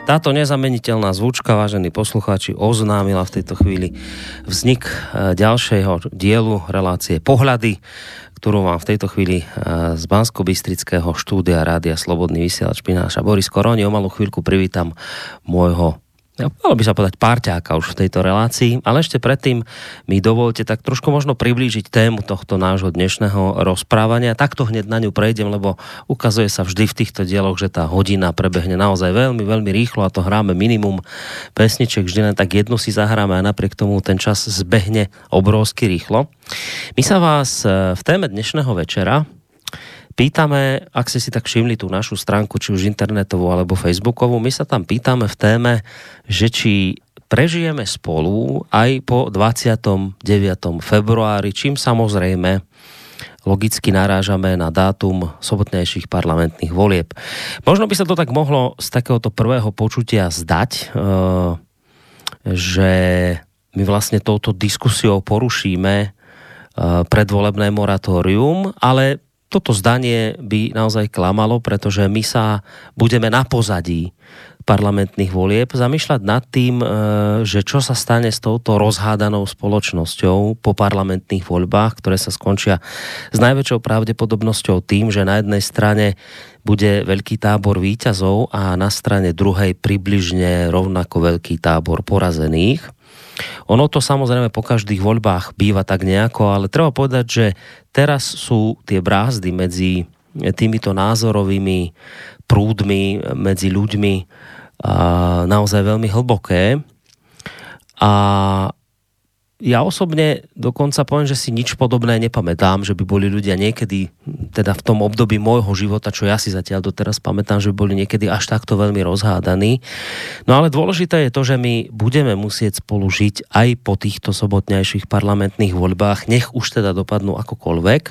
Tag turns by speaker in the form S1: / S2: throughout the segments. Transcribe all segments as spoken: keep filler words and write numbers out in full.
S1: Táto nezameniteľná zvučka, vážení poslucháči, oznámila v tejto chvíli vznik ďalšieho dielu relácie Pohľady, ktorú vám v tejto chvíli z Banskobystrického štúdia Rádia Slobodný vysielač prináša Boris Koroni. O malú chvíľku privítam môjho, malo by sa povedať, párťáka už v tejto relácii, ale ešte predtým mi dovolte tak trošku možno priblížiť tému tohto nášho dnešného rozprávania. Takto hneď na ňu prejdem, lebo ukazuje sa vždy v týchto dieloch, že tá hodina prebehne naozaj veľmi, veľmi rýchlo a to hráme minimum pesniček, vždy len tak jednu si zahráme a napriek tomu ten čas zbehne obrovsky rýchlo. My sa vás v téme dnešného večera pýtame, ak ste si tak všimli tú našu stránku, či už internetovú alebo facebookovú, my sa tam pýtame v téme, že či prežijeme spolu aj po dvadsiateho deviateho februári, čím samozrejme logicky narážame na dátum sobotnejších parlamentných volieb. Možno by sa to tak mohlo z takéhoto prvého počutia zdať, že my vlastne touto diskusiou porušíme predvolebné moratórium, ale toto zdanie by naozaj klamalo, pretože my sa budeme na pozadí parlamentných volieb zamýšľať nad tým, že čo sa stane s touto rozhádanou spoločnosťou po parlamentných voľbách, ktoré sa skončia s najväčšou pravdepodobnosťou tým, že na jednej strane bude veľký tábor víťazov a na strane druhej približne rovnako veľký tábor porazených. Ono to samozrejme po každých voľbách býva tak nejako, ale treba povedať, že teraz sú tie brázdy medzi týmito názorovými prúdmi, medzi ľuďmi naozaj veľmi hlboké. A ja osobne dokonca poviem, že si nič podobné nepamätám, že by boli ľudia niekedy, teda v tom období môjho života, čo ja si zatiaľ doteraz pamätám, že by boli niekedy až takto veľmi rozhádaní. No ale dôležité je to, že my budeme musieť spolu žiť aj po týchto sobotnejších parlamentných voľbách, nech už teda dopadnú akokoľvek.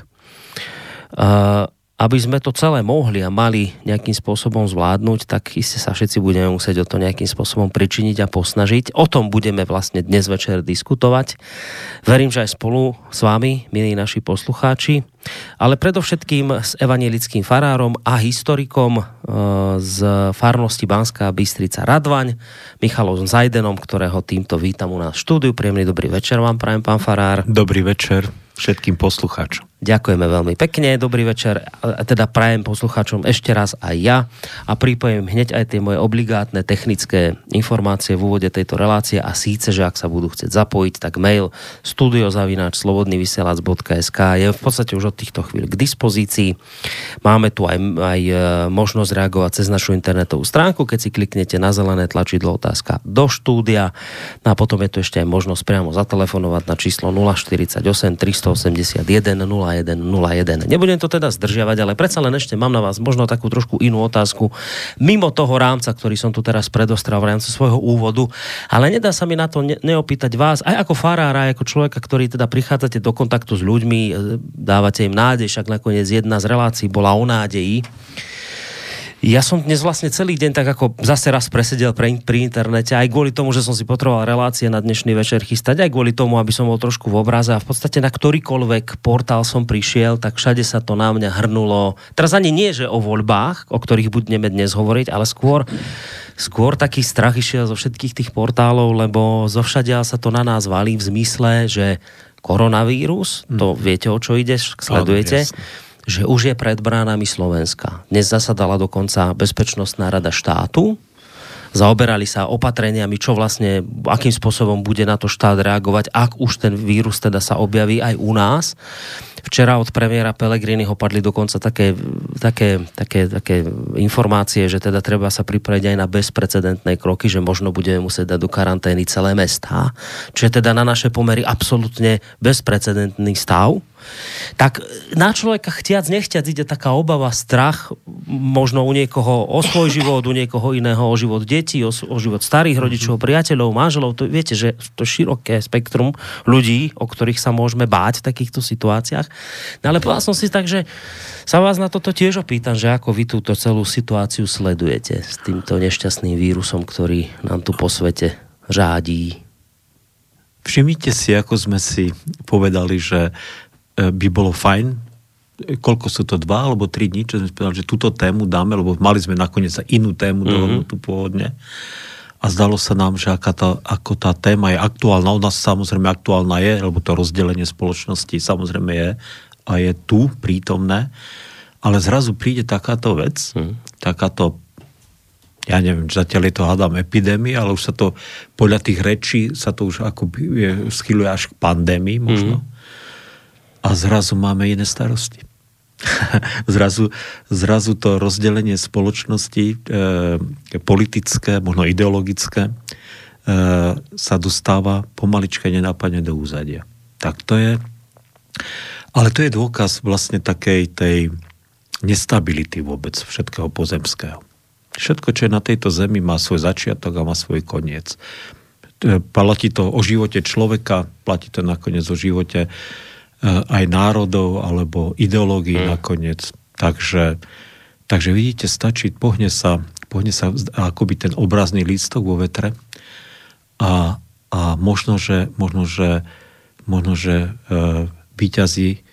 S1: Uh, aby sme to celé mohli a mali nejakým spôsobom zvládnuť, tak iste sa všetci budeme musieť o to nejakým spôsobom pričiniť a posnažiť. O tom budeme vlastne dnes večer diskutovať. Verím, že aj spolu s vami, milí naši poslucháči, ale predovšetkým s evanjelickým farárom a historikom z farnosti Banská Bystrica Radvaň, Michalom Zajdenom, ktorého týmto vítam u nás v štúdiu. Príjemný dobrý večer vám prajem, pán farár.
S2: Dobrý večer všetkým poslucháčom.
S1: Ďakujeme veľmi pekne, dobrý večer, a teda prajem poslucháčom ešte raz aj ja a pripojím hneď aj tie moje obligátne technické informácie v úvode tejto relácie a síce, že ak sa budú chcieť zapojiť, tak mail studio zavináč slobodný vysielač bodka es ká je v podstate už od týchto chvíľ k dispozícii. Máme tu aj, aj možnosť reagovať cez našu internetovú stránku, keď si kliknete na zelené tlačidlo otázka do štúdia, no a potom je tu ešte aj možnosť priamo zatelefonovať na číslo nula štyridsaťosem tristoosemdesiatjeden nula jeden nula jeden. Nebudem to teda zdržiavať, ale predsa len ešte mám na vás možno takú trošku inú otázku mimo toho rámca, ktorý som tu teraz predostral v rámci svojho úvodu, ale nedá sa mi na to ne- neopýtať vás, aj ako farára, aj ako človeka, ktorý teda prichádzate do kontaktu s ľuďmi, dávate im nádej, však nakoniec jedna z relácií bola o nádeji. Ja som dnes vlastne celý deň tak ako zase raz presedel pre, pri internete, aj kvôli tomu, že som si potreboval relácie na dnešný večer chystať, aj kvôli tomu, aby som bol trošku v obraze a v podstate na ktorýkoľvek portál som prišiel, tak všade sa to na mňa hrnulo. Teraz ani nie, že o voľbách, o ktorých budeme dnes hovoriť, ale skôr, skôr taký strach išiel zo všetkých tých portálov, lebo zovšadia sa to na nás valí v zmysle, že koronavírus, to viete, o čo ide, sledujete, že už je pred bránami Slovenska. Dnes zasadala dokonca Bezpečnostná rada štátu. Zaoberali sa opatreniami, čo vlastne, akým spôsobom bude na to štát reagovať, ak už ten vírus teda sa objaví aj u nás. Včera od premiéra Pellegriniho padli dokonca také, také, také, také informácie, že teda treba sa pripraviť aj na bezprecedentné kroky, že možno budeme musieť dať do karantény celé mestá, čo je teda na naše pomery absolútne bezprecedentný stav. Tak na človeka chtiac, nechtiac ide taká obava, strach, možno u niekoho o svoj život, u niekoho iného o život detí, o, o život starých rodičov, priateľov, manželov. To, viete, že to široké spektrum ľudí, o ktorých sa môžeme báť v takýchto situáciách. No ale povedal som si tak, že sa vás na toto tiež opýtam, že ako vy túto celú situáciu sledujete s týmto nešťastným vírusom, ktorý nám tu po svete řádí.
S2: Všimnite si, ako sme si povedali, že by bolo fajn koľko sú to dva alebo tri dní, čo sme povedali, že túto tému dáme, lebo mali sme nakoniec aj inú tému mm-hmm. dohodnutú pôvodne. A zdalo sa nám, že aká tá, ako tá téma je aktuálna. U nás samozrejme aktuálna je, lebo to rozdelenie spoločnosti samozrejme je a je tu prítomné. Ale zrazu príde takáto vec, mm. takáto, ja neviem, zatiaľ je to, hádam, epidémia, ale už sa to, podľa tých rečí, sa to už ako schyluje až k pandémii možno. Mm. A zrazu máme iné starosti. zrazu, zrazu to rozdelenie spoločnosti e, politické, možno ideologické e, sa dostáva pomaličke nenápadne do úzadia. Tak to je, ale to je dôkaz vlastne takej tej nestability vôbec všetkého pozemského. Všetko, čo je na tejto zemi, má svoj začiatok a má svoj koniec. Platí to o živote človeka, platí to nakoniec o živote aj národov alebo ideológií mm. nakoniec. Takže, takže vidíte, stačí, pohne sa, pohne sa akoby ten obrazný lístok vo vetre a, a možno, že, možno, že, možno, že e, víťazi e,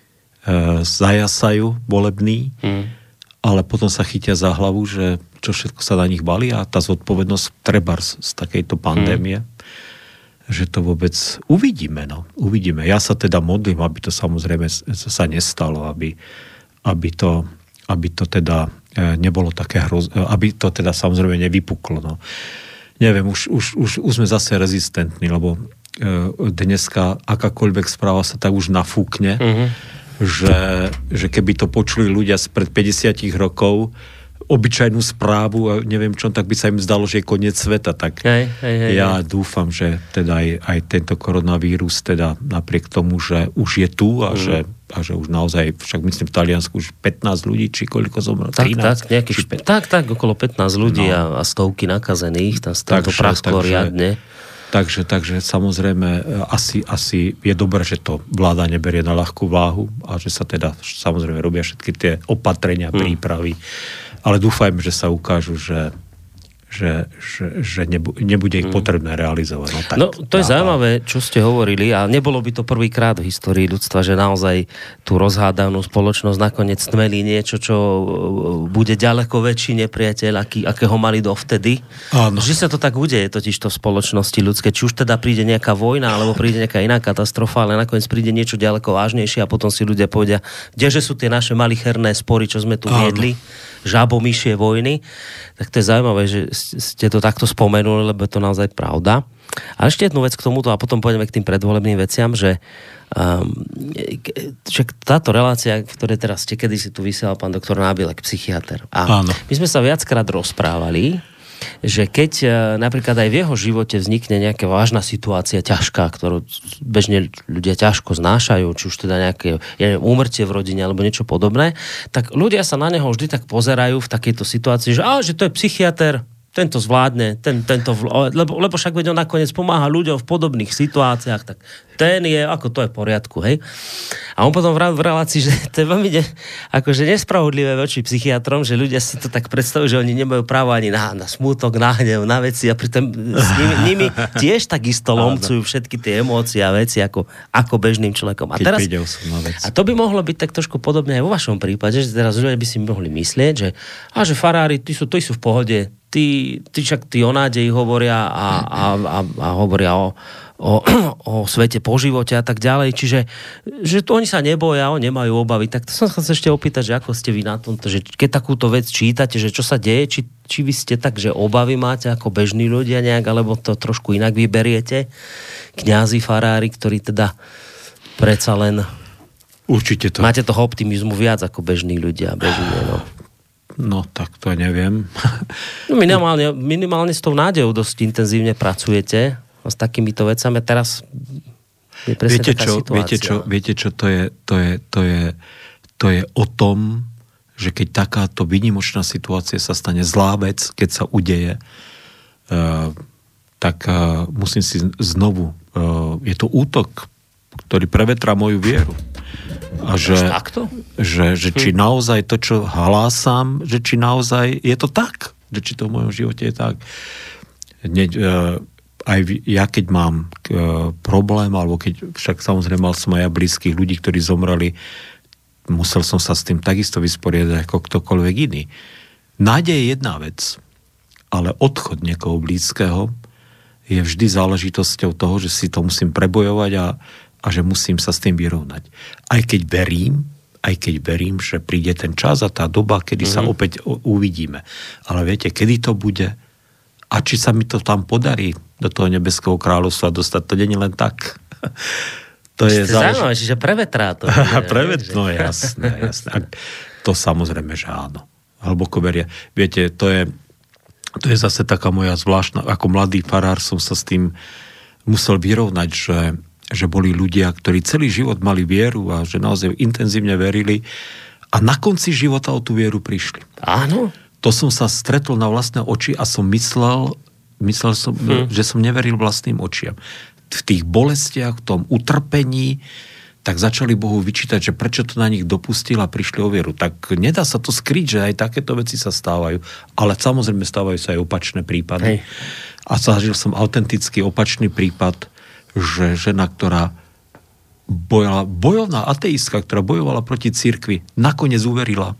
S2: zajasajú volební, mm. ale potom sa chytia za hlavu, že čo všetko sa na nich balí a tá zodpovednosť trebárs z takejto pandémie. Mm. že to vôbec uvidíme, no. Uvidíme. Ja sa teda modlím, aby to samozrejme sa nestalo, aby, aby, to, aby to teda nebolo také hroz... aby to teda samozrejme nevypuklo, no. Neviem, už, už, už, už sme zase rezistentní, lebo dneska akákoľvek správa sa tak už nafúkne, mm-hmm. že, že keby to počuli ľudia spred päťdesiat rokov, obyčajnú správu a neviem čo, tak by sa im zdalo, že je koniec sveta. Tak hej, hej, hej, ja hej. dúfam, že teda aj, aj tento koronavírus teda napriek tomu, že už je tu a, mm. že, a že už naozaj, však myslím v Taliansku už pätnásť ľudí, či koľko zomrelo?
S1: Tak, tak, nejaký špe... tak, tak, okolo pätnásť ľudí no. a, a stovky nakazených, tam sa to prasklo riadne.
S2: Takže, takže samozrejme asi, asi je dobré, že to vláda neberie na ľahkú váhu a že sa teda samozrejme robia všetky tie opatrenia, mm. prípravy. Ale dúfajme, že sa ukážu, že, že, že, že nebude ich potrebné realizovať. No, tak,
S1: no to je ja, zaujímavé, čo ste hovorili a nebolo by to prvýkrát v histórii ľudstva, že naozaj tú rozhádanú spoločnosť nakoniec tmelí niečo, čo bude ďaleko väčší nepriateľ, aký, akého mali dovtedy. Áno. Že sa to tak udeje totiž to v spoločnosti ľudské. Či už teda príde nejaká vojna, alebo príde nejaká iná katastrofa, ale nakoniec príde niečo ďaleko vážnejšie a potom si ľudia povedia, kdeže sú tie naše malicherné spory, čo sme tu viedli. Žabomyšie vojny, tak to je zaujímavé, že ste to takto spomenuli, lebo je to naozaj pravda. A ešte jednu vec k tomuto a potom pôjdeme k tým predvolebným veciam, že, um, že táto relácia, v ktorej teraz ste, kedy si tu vysielal pán doktor Nábilek, psychiater. A áno. My sme sa viackrát rozprávali, že keď napríklad aj v jeho živote vznikne nejaká vážna situácia, ťažká, ktorú bežne ľudia ťažko znášajú, či už teda nejaké ja neviem, úmrtie v rodine alebo niečo podobné, tak ľudia sa na neho vždy tak pozerajú v takejto situácii, že, á, že to je psychiater, tento zvládne, ten, tento, lebo, lebo však veď on nakoniec pomáha ľuďom v podobných situáciách, tak ten je, ako to je v poriadku, hej. A on potom v relácii, že to je veľmi ne, akože nespravodlivé voči psychiatrom, že ľudia si to tak predstavujú, že oni nemajú právo ani na, na smútok, na hnev, na veci a pritom s nimi, nimi tiež takisto lomcujú všetky tie emócie a veci ako, ako bežným človekom. A, teraz, a to by mohlo byť tak trošku podobné aj vo vašom prípade, že teraz ľudia by si mohli myslieť, že, a že farári, tí sú, tí sú v pohode, tí, tí však tí o nádeji hovoria a, a, a, a hovoria o, o, o svete po živote a tak ďalej. Čiže že to oni sa neboja, oni nemajú obavy. Tak to som sa ešte opýtať, že ako ste vy na tomto, že keď takúto vec čítate, že čo sa deje, či, či vy ste tak, že obavy máte ako bežní ľudia nejak, alebo to trošku inak vyberiete? Kňazi, farári, ktorí teda predsa len
S2: určite to.
S1: Máte toho optimizmu viac ako bežní ľudia. Bežní, no.
S2: No, tak to neviem.
S1: No, minimálne, minimálne s tou nádejou dosť intenzívne pracujete s takýmito vecami. Teraz je presne
S2: viete
S1: taká
S2: čo,
S1: situácia.
S2: Viete čo, viete čo to, je, to, je, to, je, to je o tom, že keď takáto výnimočná situácia sa stane, zlá vec, keď sa udeje, uh, tak uh, musím si znovu, uh, je to útok, ktorý prevetrá moju vieru. A že, že, že či naozaj to, čo hlásam, že či naozaj je to tak, že či to v mojom živote je tak. Ne, aj ja keď mám problém, alebo keď však samozrejme mal som aj ja blízkych ľudí, ktorí zomreli musel som sa s tým takisto vysporiadať ako ktokoľvek iný. Nádej je jedna vec, ale odchod niekoho blízkeho je vždy záležitosťou toho, že si to musím prebojovať a, a že musím sa s tým vyrovnať. Aj keď verím, aj keď verím, že príde ten čas a tá doba, kedy mm-hmm. sa opäť uvidíme. Ale viete, kedy to bude a či sa mi to tam podarí do toho nebeského kráľovstva dostať, to nie je len tak. To je
S1: zaujímavé, čiže prevetrá to.
S2: Prevet, no jasné, jasné. A to samozrejme, že áno. Hlboko veria. Viete, to je, to je zase taká moja zvláštna, ako mladý farár som sa s tým musel vyrovnať, že, že boli ľudia, ktorí celý život mali vieru a že naozaj intenzívne verili a na konci života o tú vieru prišli.
S1: Áno.
S2: To som sa stretol na vlastné oči a som myslel, myslel som, hm. že som neveril vlastným očiam. V tých bolestiach, v tom utrpení, tak začali Bohu vyčítať, že prečo to na nich dopustil a prišli o vieru. Tak nedá sa to skryť, že aj takéto veci sa stávajú. Ale samozrejme stávajú sa aj opačné prípady. Hej. A zažil som autentický opačný prípad, že žena, ktorá bojovala, bojovná ateistka, ktorá bojovala proti cirkvi, nakoniec uverila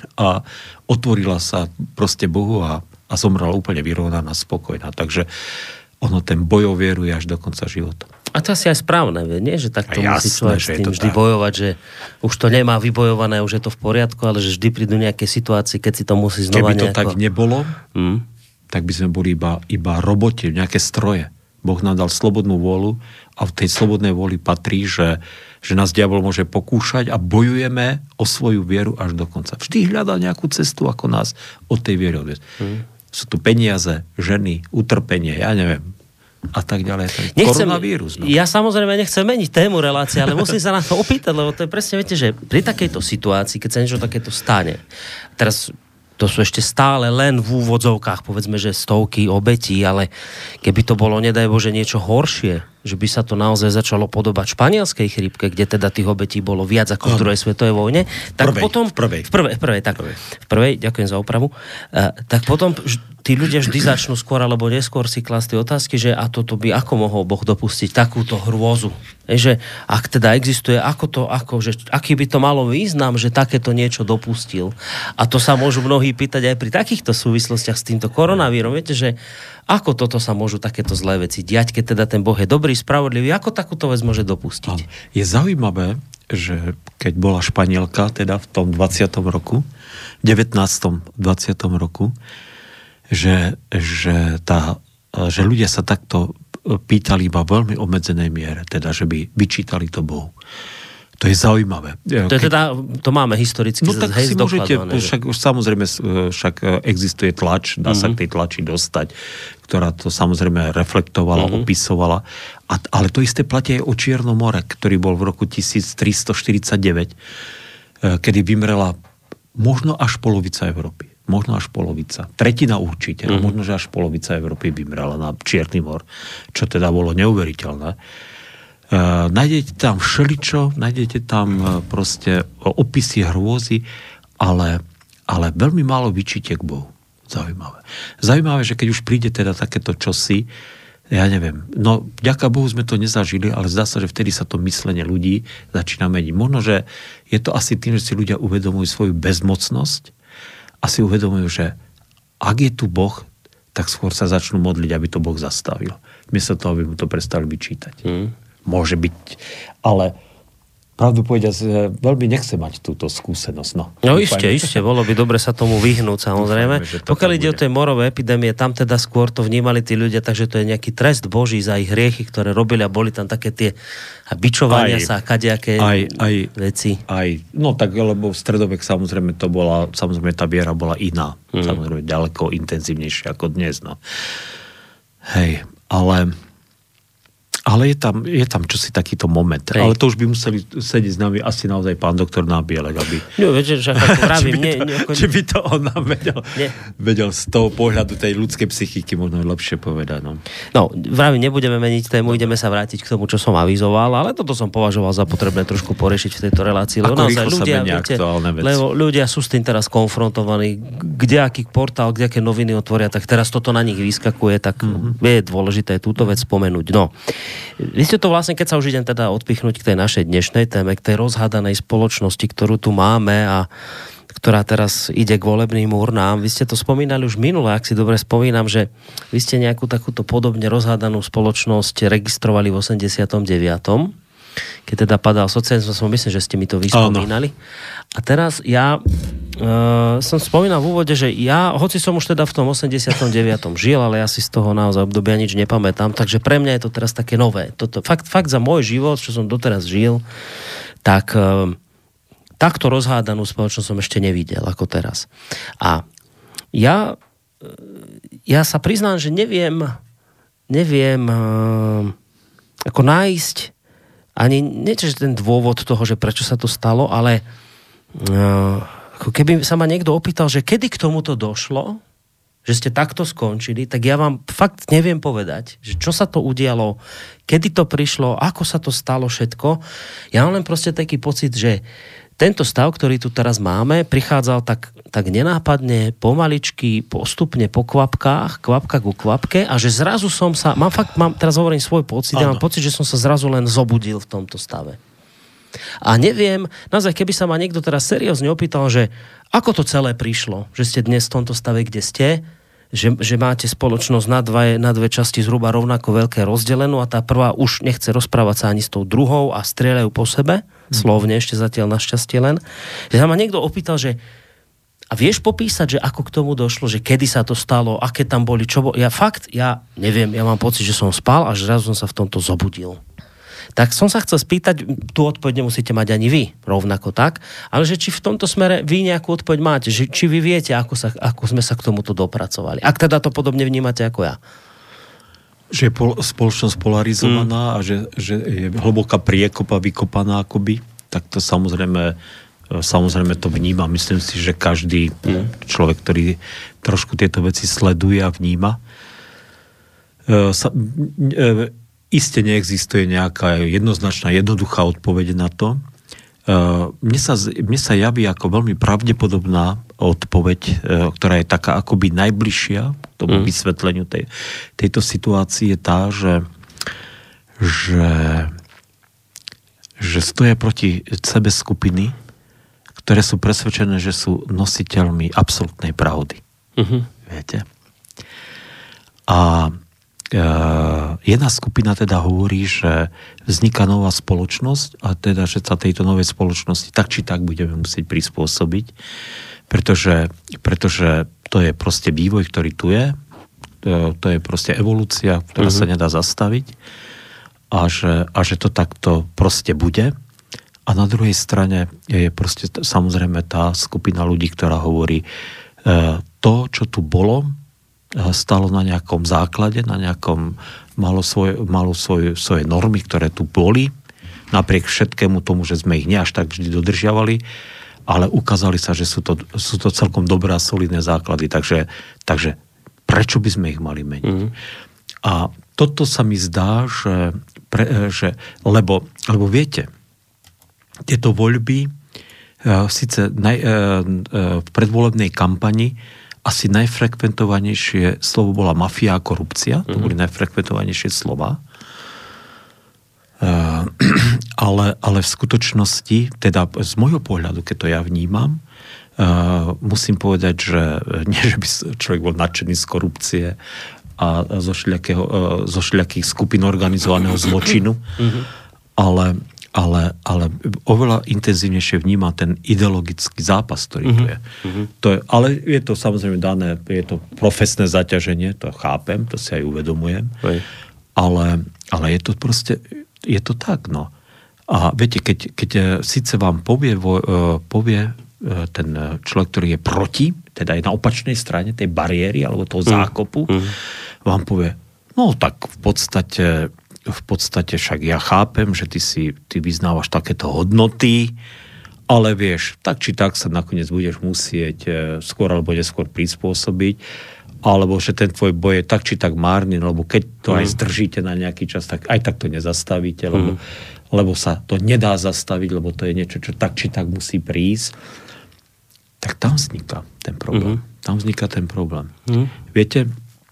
S2: a otvorila sa proste Bohu a, a zomrela úplne vyrovnaná, spokojná. Takže ono ten boj o vieru je až do konca života.
S1: A to asi aj správne, nie? Že takto
S2: jasné,
S1: musí človek s tým vždy tak bojovať, že už to nemá vybojované, už je to v poriadku, ale že vždy prídu nejaké situácie, keď si to musí znova
S2: nejako... Keby to
S1: nejako...
S2: tak nebolo,
S1: hmm?
S2: tak by sme boli iba, iba roboti, nejaké stroje. Boh nám dal slobodnú vôľu a v tej slobodnej vôli patrí, že, že nás diabol môže pokúšať a bojujeme o svoju vieru až do konca. Vždy hľadá nejakú cestu, ako nás od tej viery odviesť. Hmm. Sú tu peniaze, ženy, utrpenie, ja neviem, a tak ďalej.
S1: Nechcem,
S2: koronavírus. No.
S1: Ja samozrejme nechcem meniť tému relácie, ale musím sa na to opýtať, lebo to je presne, viete, že pri takejto situácii, keď sa niečo takéto stane, teraz to sú ešte stále len v úvodzovkách, povedzme, že stovky obetí, ale keby to bolo, nedaj Bože, niečo horšie, že by sa to naozaj začalo podobať španielskej chrípke, kde teda tých obetí bolo viac ako v druhej svetovej vojne, tak
S2: prvej,
S1: potom...
S2: V prvej.
S1: V prvej, v prvej, tak. Prvej. V prvej, ďakujem za opravu. Uh, tak potom tí ľudia vždy začnú skôr alebo neskôr si klásť tie otázky, že a toto by ako mohol Boh dopustiť takúto hrôzu. Je, že ak teda existuje, ako to, ako, že, aký by to malo význam, že takéto niečo dopustil. A to sa môžu mnohí pýtať aj pri takýchto súvislostiach s týmto koronavírom. Viete, že ako toto sa môžu takéto zlé veci diať, keď teda ten Boh je dobrý, spravodlivý, ako takúto vec môže dopustiť?
S2: Je zaujímavé, že keď bola Španielka, teda v tom dvadsiatom roku, devätnástom dvadsiatom roku, že, že, tá, že ľudia sa takto pýtali iba v veľmi obmedzenej miere, teda, že by vyčítali to Bohu. To je zaujímavé.
S1: To je teda, to máme historicky
S2: no, tak
S1: hej,
S2: si môžete,
S1: zdokladované.
S2: však už samozrejme, však existuje tlač, dá mm-hmm. sa k tej tlači dostať, ktorá to samozrejme reflektovala, mm-hmm. opisovala. A, ale to isté platí aj o Čiernom more, ktorý bol v roku tisíctristoštyridsaťdeväť, kedy vymrela možno až polovica Európy. Možno až polovica. Tretina určite. Mm-hmm. Možno, že až polovica Európy vymrela na Čierny mor. Čo teda bolo neuveriteľné. Uh, nájdete tam všeličo, nájdete tam uh, proste opisy hrôzy, ale, ale veľmi málo vyčíte k Bohu. Zaujímavé. Zaujímavé, že keď už príde teda takéto čosi, ja neviem, no vďaka Bohu sme to nezažili, ale zdá sa, že vtedy sa to myslenie ľudí začína meniť. Možno, že je to asi tým, že si ľudia uvedomujú svoju bezmocnosť a si uvedomujú, že ak je tu Boh, tak skôr sa začnú modliť, aby to Boh zastavil. Miesto toho, aby mu to prestali vyčítať. Mm. Môže byť, ale pravdu povedať, veľmi nechce mať túto skúsenosť. No,
S1: no iste, iste, bolo by dobre sa tomu vyhnúť, samozrejme. Dúfajme, pokiaľ ide bude. O tie morové epidémie, tam teda skôr to vnímali tí ľudia, takže to je nejaký trest Boží za ich hriechy, ktoré robili a boli tam také tie bičovania aj, sa a kadejaké aj, aj, veci.
S2: Aj, no tak, lebo v stredovek samozrejme to bola, samozrejme tá viera bola iná. Mm. Samozrejme ďaleko intenzívnejšia ako dnes, no. Hej, ale... Ale je tam, je tam čosi takýto moment. Hej. Ale to už by museli sedieť s nami asi naozaj pán doktor Nábielek, aby...
S1: No, viete, že ako pravím,
S2: či, by to, nie, nie, či by to on nám vedel, vedel z toho pohľadu tej ľudskej psychiky možno lepšie povedať. No,
S1: no vravím, nebudeme meniť tému, ideme sa vrátiť k tomu, čo som avizoval, ale toto som považoval za potrebné trošku porešiť v tejto relácii. Lebo
S2: ako rýchlo ľudia, sa menia viete, aktuálne veci.
S1: Lebo ľudia sú s tým teraz konfrontovaní. Kdejaký portál, kdejaké noviny otvoria, tak teraz toto na nich vyskakuje, tak mm-hmm. je dôležité túto vec spomenúť. No. Vy ste to vlastne, keď sa už idem teda odpichnúť k tej našej dnešnej téme, k tej rozhádanej spoločnosti, ktorú tu máme a ktorá teraz ide k volebným urnám. Vy ste to spomínali už minule, ak si dobre spomínam, že vy ste nejakú takúto podobne rozhádanú spoločnosť registrovali v osemdesiatom deviatom keď teda padal socializmus, myslím, že ste mi to vyspomínali. A teraz ja e, som spomínal v úvode, že ja, hoci som už teda v tom osemdesiatom deviatom žil, ale ja si z toho naozaj obdobia nič nepamätám, takže pre mňa je to teraz také nové. Toto, fakt, fakt za môj život, čo som doteraz žil, tak e, takto rozhádanú spoločnosť som ešte nevidel ako teraz. A ja, ja sa priznám, že neviem neviem e, ako nájsť ani nie, že ten dôvod toho, že prečo sa to stalo, ale uh, ako keby sa ma niekto opýtal, že kedy k tomuto došlo, že ste takto skončili, tak ja vám fakt neviem povedať, že čo sa to udialo, kedy to prišlo, ako sa to stalo všetko. Ja mám len proste taký pocit, že tento stav, ktorý tu teraz máme, prichádzal tak, tak nenápadne, pomaličky, postupne po kvapkách, kvapka ku kvapke a že zrazu som sa, mám fakt, mám, teraz hovorím svoj pocit, ja mám pocit, že som sa zrazu len zobudil v tomto stave. A neviem, naozaj, keby sa ma niekto teraz seriózne opýtal, že ako to celé prišlo, že ste dnes v tomto stave, kde ste, že, že máte spoločnosť na dve, na dve časti zhruba rovnako veľké rozdelenú a tá prvá už nechce rozprávať sa ani s tou druhou a strieľajú po sebe, hmm. slovne ešte zatiaľ našťastie len. Že sa ma niekto opýtal, že a vieš popísať, že ako k tomu došlo, že kedy sa to stalo, aké tam boli, čo bolo. Ja fakt, ja neviem, ja mám pocit, že som spal a že zrazu som sa v tomto zobudil. Tak som sa chcel spýtať, tú odpoveď nemusíte mať ani vy, rovnako tak, ale že či v tomto smere vy nejakú odpoveď máte, že či vy viete, ako, sa, ako sme sa k tomuto dopracovali. Ak teda to podobne vnímate ako ja.
S2: Že je pol, spoločnosť polarizovaná mm. a že, že je hlboká priekopa vykopaná akoby, tak to samozrejme, samozrejme to vníma. Myslím si, že každý mm. človek, ktorý trošku tieto veci sleduje a vníma, e, sa, e, Isté neexistuje nejaká jednoznačná, jednoduchá odpoveď na to. Mne sa, mne sa javí ako veľmi pravdepodobná odpoveď, ktorá je taká akoby najbližšia k tomu mm. vysvetleniu tej, tejto situácie, je tá, že, že, že stoja proti sebe skupiny, ktoré sú presvedčené, že sú nositeľmi absolútnej pravdy. Mm-hmm. Viete? A jedna skupina teda hovorí, že vzniká nová spoločnosť a teda, že sa tejto novej spoločnosti tak či tak budeme musieť prispôsobiť, pretože, pretože to je proste vývoj, ktorý tu je, to, to je proste evolúcia, ktorá uh-huh. sa nedá zastaviť a že, a že to takto proste bude. A na druhej strane je proste samozrejme tá skupina ľudí, ktorá hovorí, to, čo tu bolo, stalo na nejakom základe, na nejakom malo svoje, malo svoje, svoje normy, ktoré tu boli, napriek všetkému tomu, že sme ich ne až tak vždy dodržiavali, ale ukázali sa, že sú to, sú to celkom dobré a solidné základy, takže, takže prečo by sme ich mali meniť? Mm. A toto sa mi zdá, že, pre, že lebo, lebo viete, tieto voľby síce naj, v predvolebnej kampani asi najfrekventovanejšie slovo bola mafia a korupcia. To mm-hmm. boli najfrekventovanejšie slova. Uh, ale, ale v skutočnosti, teda z môjho pohľadu, keď to ja vnímam, uh, musím povedať, že nie, že by človek bol nadšený z korupcie a zo všelijakého, uh, zo všelijakých skupín organizovaného zločinu, mm-hmm. ale Ale, ale oveľa intenzívnejšie vníma ten ideologický zápas, ktorý mm-hmm. tu je. Mm-hmm. To je. Ale je to samozrejme dané, je to profesné zaťaženie, to chápem, to si aj uvedomujem. Ale, ale je to proste, je to tak, no. A viete, keď, keď síce vám povie, povie ten človek, ktorý je proti, teda je na opačnej strane tej bariéry alebo toho zákopu, mm-hmm. vám povie, no tak v podstate v podstate však ja chápem, že ty si, ty vyznávaš takéto hodnoty, ale vieš, tak či tak sa nakoniec budeš musieť skôr alebo neskôr prispôsobiť, alebo že ten tvoj boj je tak či tak márny, lebo keď to mm. aj zdržíte na nejaký čas, tak aj tak to nezastavíte, mm. lebo, lebo sa to nedá zastaviť, lebo to je niečo, čo tak či tak musí prísť. Tak tam vzniká ten problém. Mm. Tam vzniká ten problém. Mm. Viete,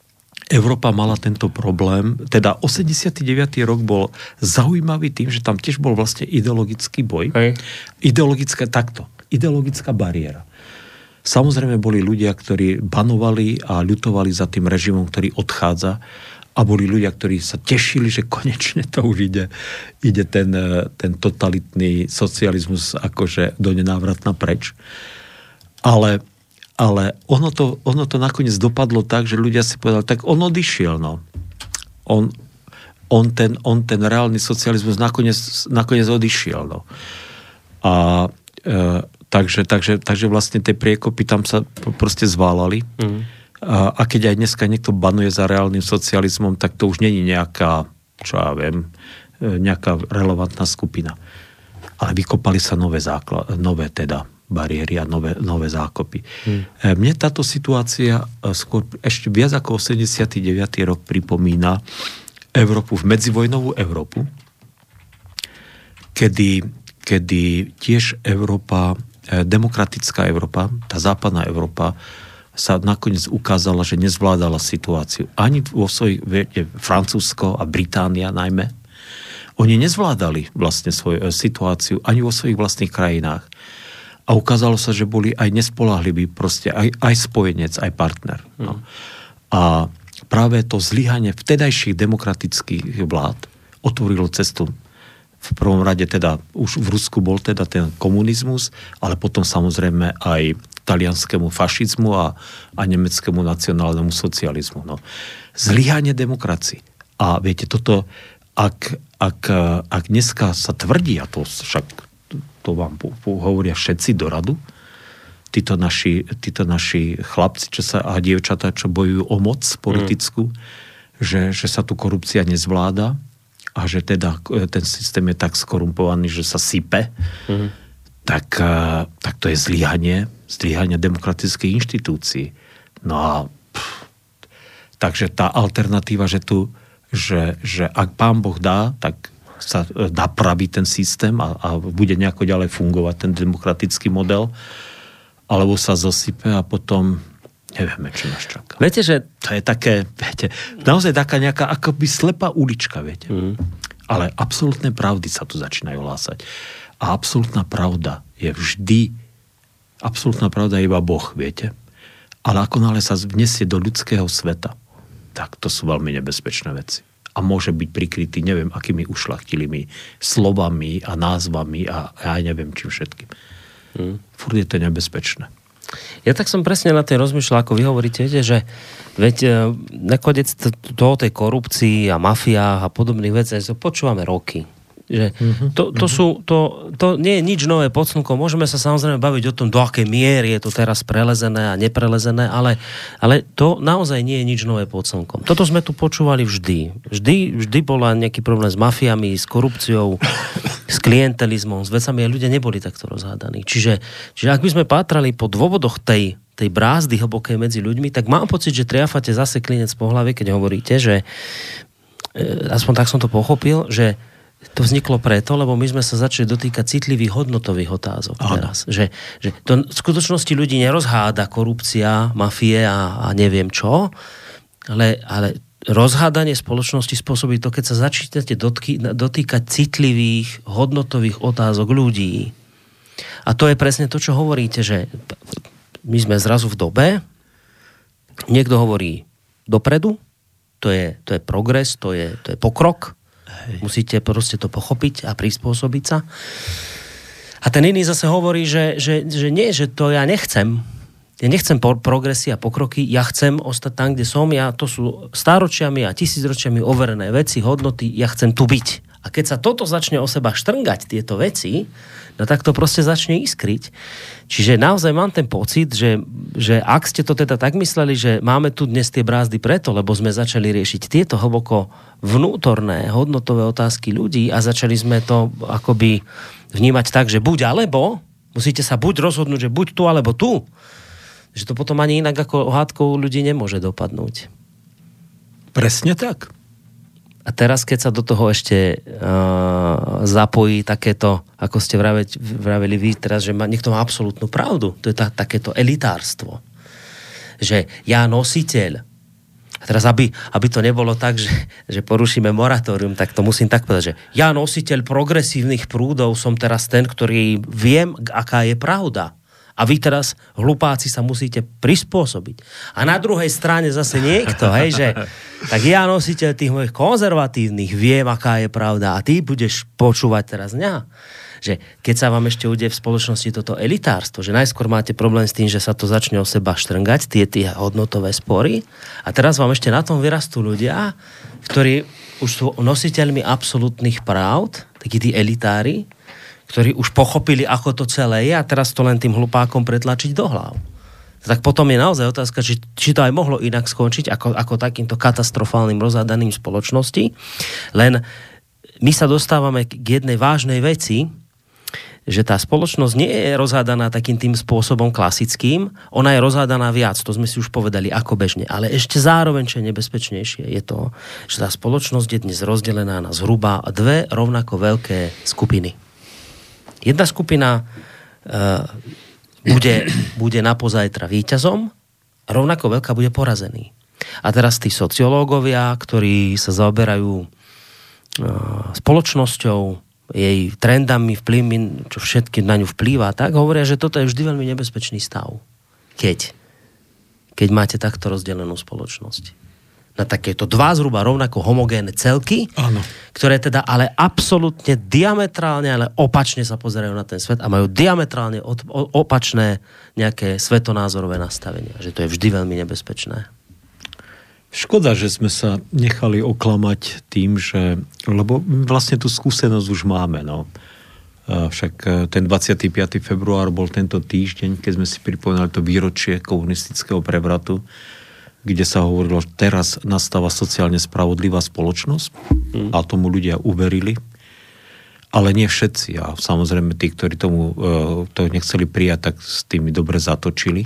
S2: Európa mala tento problém, teda osemdesiaty deviaty rok bol zaujímavý tým, že tam tiež bol vlastne ideologický boj. Hej. Ideologická, takto, ideologická bariéra. Samozrejme boli ľudia, ktorí banovali a ľutovali za tým režimom, ktorý odchádza, a boli ľudia, ktorí sa tešili, že konečne to už ide, ide ten, ten totalitný socializmus akože do nenávratna preč. Ale Ale ono to, ono to nakoniec dopadlo tak, že ľudia si povedali, tak on odišiel, no. On, on, ten, on ten reálny socializmus nakoniec, nakoniec odišiel, no. A e, takže, takže, takže vlastne tie priekopy tam sa proste zválali. Mm. A, a keď aj dneska niekto banuje za reálnym socializmom, tak to už není nejaká, čo ja viem, nejaká relevantná skupina. Ale vykopali sa nové základy, nové teda bariéry a nové, nové zákopy. Hmm. Mne táto situácia skôr ešte viac ako osemdesiaty deviaty rok pripomína Európu, v medzivojnovú Európu, kedy, kedy tiež Európa, demokratická Európa, tá západná Európa sa nakoniec ukázala, že nezvládala situáciu. Ani vo svojich, viete, Francúzsko a Británia najmä, oni nezvládali vlastne svoju situáciu ani vo svojich vlastných krajinách. A ukázalo sa, že boli aj nespoľahliví, proste aj, aj spojenec, aj partner. No. A práve to zlyhanie vtedajších demokratických vlád otvorilo cestu. V prvom rade teda, už v Rusku bol teda ten komunizmus, ale potom samozrejme aj talianskému fašizmu a, a nemeckému nacionálnemu socializmu. No. Zlyhanie demokracii. A viete, toto, ak, ak, ak dneska sa tvrdí, a to však to vám hovoria všetci do radu, títo naši, títo naši chlapci čo sa, a dievčatá, čo bojujú o moc politickú, mm. že, že sa tu korupcia nezvláda a že teda ten systém je tak skorumpovaný, že sa sype, mm. tak, tak to je zlyhanie, zlyhanie demokratických inštitúcií. No a pff, takže tá alternatíva, že tu, že, že ak Pán Boh dá, tak sa napraví ten systém a, a bude nejako ďalej fungovať ten demokratický model, alebo sa zosype a potom nevieme, čo nás čaká.
S1: Viete, že...
S2: To je také, viete, naozaj taká nejaká akoby slepá ulička, viete. Mm. Ale absolútne pravdy sa tu začínajú hlásať. A absolútna pravda je vždy, absolútna pravda je iba Boh, viete. Ale ako náhle sa vnesie do ľudského sveta, tak to sú veľmi nebezpečné veci. A môže byť prikrytý, neviem, akými ušľachtilými slovami a názvami a ja neviem čím všetkým. Hmm. Furt je to nebezpečné.
S1: Ja tak som presne na tej rozmýšľal, ako vy hovoríte, že veď nakoniec to, to o tej korupcii a mafiách a podobných veciach počúvame roky. Že to, to, sú, to, to nie je nič nové pod slnkom. Môžeme sa samozrejme baviť o tom, do akej miery je to teraz prelezené a neprelezené, ale, ale to naozaj nie je nič nové pod slnkom. Toto sme tu počúvali vždy. Vždy, vždy bola nejaký problém s mafiami, s korupciou, s klientelizmom, s vecami a ľudia neboli takto rozhádaní. Čiže, čiže ak by sme pátrali po dôvodoch tej, tej brázdy hlbokej medzi ľuďmi, tak mám pocit, že triafate zase klinec po hlave, keď hovoríte, že aspoň tak som to pochopil, že to vzniklo preto, lebo my sme sa začali dotýkať citlivých hodnotových otázok teraz. Že, že to v skutočnosti ľudí nerozháda korupcia, mafie a, a neviem čo, ale, ale rozhádanie spoločnosti spôsobí to, keď sa začínate dotky, dotýkať citlivých hodnotových otázok ľudí. A to je presne to, čo hovoríte, že my sme zrazu v dobe, niekto hovorí dopredu, to je, to je progres, to je, to je pokrok. Hej. Musíte proste to pochopiť a prispôsobiť sa. A ten iný zase hovorí, že, že, že nie, že to ja nechcem. Ja nechcem progresy a pokroky, ja chcem ostať tam, kde som. Ja, to sú stáročiami a tisícročiami overené veci, hodnoty, ja chcem tu byť. A keď sa toto začne o seba štrngať, tieto veci, no tak to proste začne iskriť. Čiže naozaj mám ten pocit, že, že ak ste to teda tak mysleli, že máme tu dnes tie brázdy preto, lebo sme začali riešiť tieto hlboko vnútorné hodnotové otázky ľudí a začali sme to akoby vnímať tak, že buď alebo, musíte sa buď rozhodnúť, že buď tu alebo tu, že to potom ani inak ako hádkou ľudí nemôže dopadnúť.
S2: Presne tak.
S1: A teraz, keď sa do toho ešte uh, zapojí takéto, ako ste vraveli, vraveli vy teraz, že má, niekto má absolútnu pravdu. To je tá, takéto elitárstvo. Že ja nositeľ A teraz, aby, aby to nebolo tak, že, že porušíme moratórium, tak to musím tak povedať, že ja, nositeľ progresívnych prúdov, som teraz ten, ktorý viem, aká je pravda. A vy teraz, hlupáci, sa musíte prispôsobiť. A na druhej strane zase niekto, hej, že tak ja, nositeľ tých mojich konzervatívnych, viem, aká je pravda. A ty budeš počúvať teraz mňa. Že keď sa vám ešte udeje v spoločnosti toto elitárstvo, že najskôr máte problém s tým, že sa to začne o seba štrngať, tie, tie hodnotové spory, a teraz vám ešte na tom vyrastú ľudia, ktorí už sú nositeľmi absolútnych práv, takí tí elitári, ktorí už pochopili, ako to celé je, a teraz to len tým hlupákom pretlačiť do hlav. Tak potom je naozaj otázka, či, či to aj mohlo inak skončiť, ako, ako takýmto katastrofálnym rozhádaným spoločnosti. Len my sa dostávame k jednej vážnej veci, že tá spoločnosť nie je rozhádaná takým tým spôsobom klasickým, ona je rozhádaná viac, to sme si už povedali, ako bežne. Ale ešte zároveň, čo je nebezpečnejšie, je to, že tá spoločnosť je dnes rozdelená na zhruba dve rovnako veľké skupiny. Jedna skupina uh, bude, bude napozajtra víťazom, a rovnako veľká bude porazený. A teraz tí sociológovia, ktorí sa zaoberajú uh, spoločnosťou, jej trendami, vplyvmi, čo všetky na ňu vplýva, tak hovoria, že toto je vždy veľmi nebezpečný stav. Keď? Keď máte takto rozdelenú spoločnosť. Na takéto dva zhruba rovnako homogénne celky, áno, ktoré teda ale absolútne diametrálne, ale opačne sa pozerajú na ten svet a majú diametrálne od, o, opačné nejaké svetonázorové nastavenia. Že to je vždy veľmi nebezpečné.
S2: Škoda, že sme sa nechali oklamať tým, že, lebo vlastne tú skúsenosť už máme, no. Však ten dvadsiateho piateho február bol tento týždeň, keď sme si pripomínali to výročie komunistického prevratu, kde sa hovorilo, že teraz nastáva sociálne spravodlivá spoločnosť, mm. a tomu ľudia uverili, ale nie všetci. A samozrejme tí, ktorí tomu to nechceli prijať, tak s tými dobre zatočili.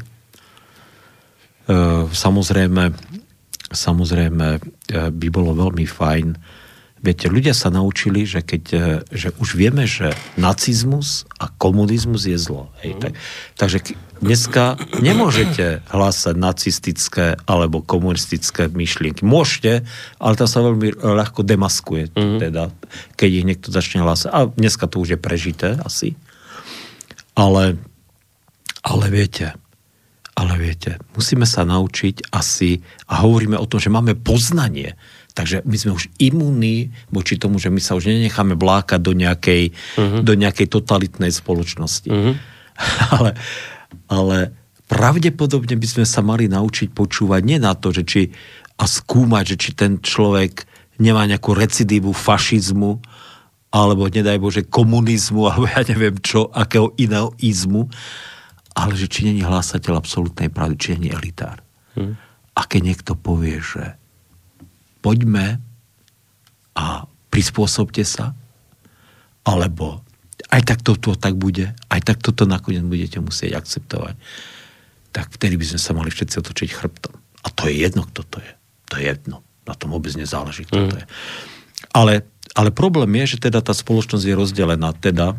S2: Samozrejme, Samozrejme, by bolo veľmi fajn. Viete, ľudia sa naučili, že keď, že už vieme, že nacizmus a komunizmus je zlo. Hej, tak, takže dneska nemôžete hlásať nacistické alebo komunistické myšlienky. Môžete, ale to sa veľmi ľahko demaskuje, mm-hmm. teda, keď ich niekto začne hlásať. A dneska to už je prežité asi. Ale, ale viete, Ale viete, musíme sa naučiť asi, a hovoríme o tom, že máme poznanie, takže my sme už imunní voči tomu, že my sa už nenecháme vlákať do nejakej, uh-huh. do nejakej totalitnej spoločnosti. Uh-huh. ale, ale pravdepodobne by sme sa mali naučiť počúvať nie na to, že či, a skúmať, že či ten človek nemá nejakú recidívu fašizmu, alebo nedaj Bože komunizmu, alebo ja neviem čo, akého iného izmu, ale že či není hlásateľ absolútnej pravdy, či není elitár. Hmm. A keď niekto povie, že poďme a prispôsobte sa, alebo aj tak toto tak bude, aj tak toto nakoniec budete musieť akceptovať, tak vtedy by sme sa mali všetci otočiť chrbtom. A to je jedno, kto to je. To je jedno. Na tom vôbec nezáleží, kto hmm. to je. Ale, ale problém je, že teda tá spoločnosť je rozdelená teda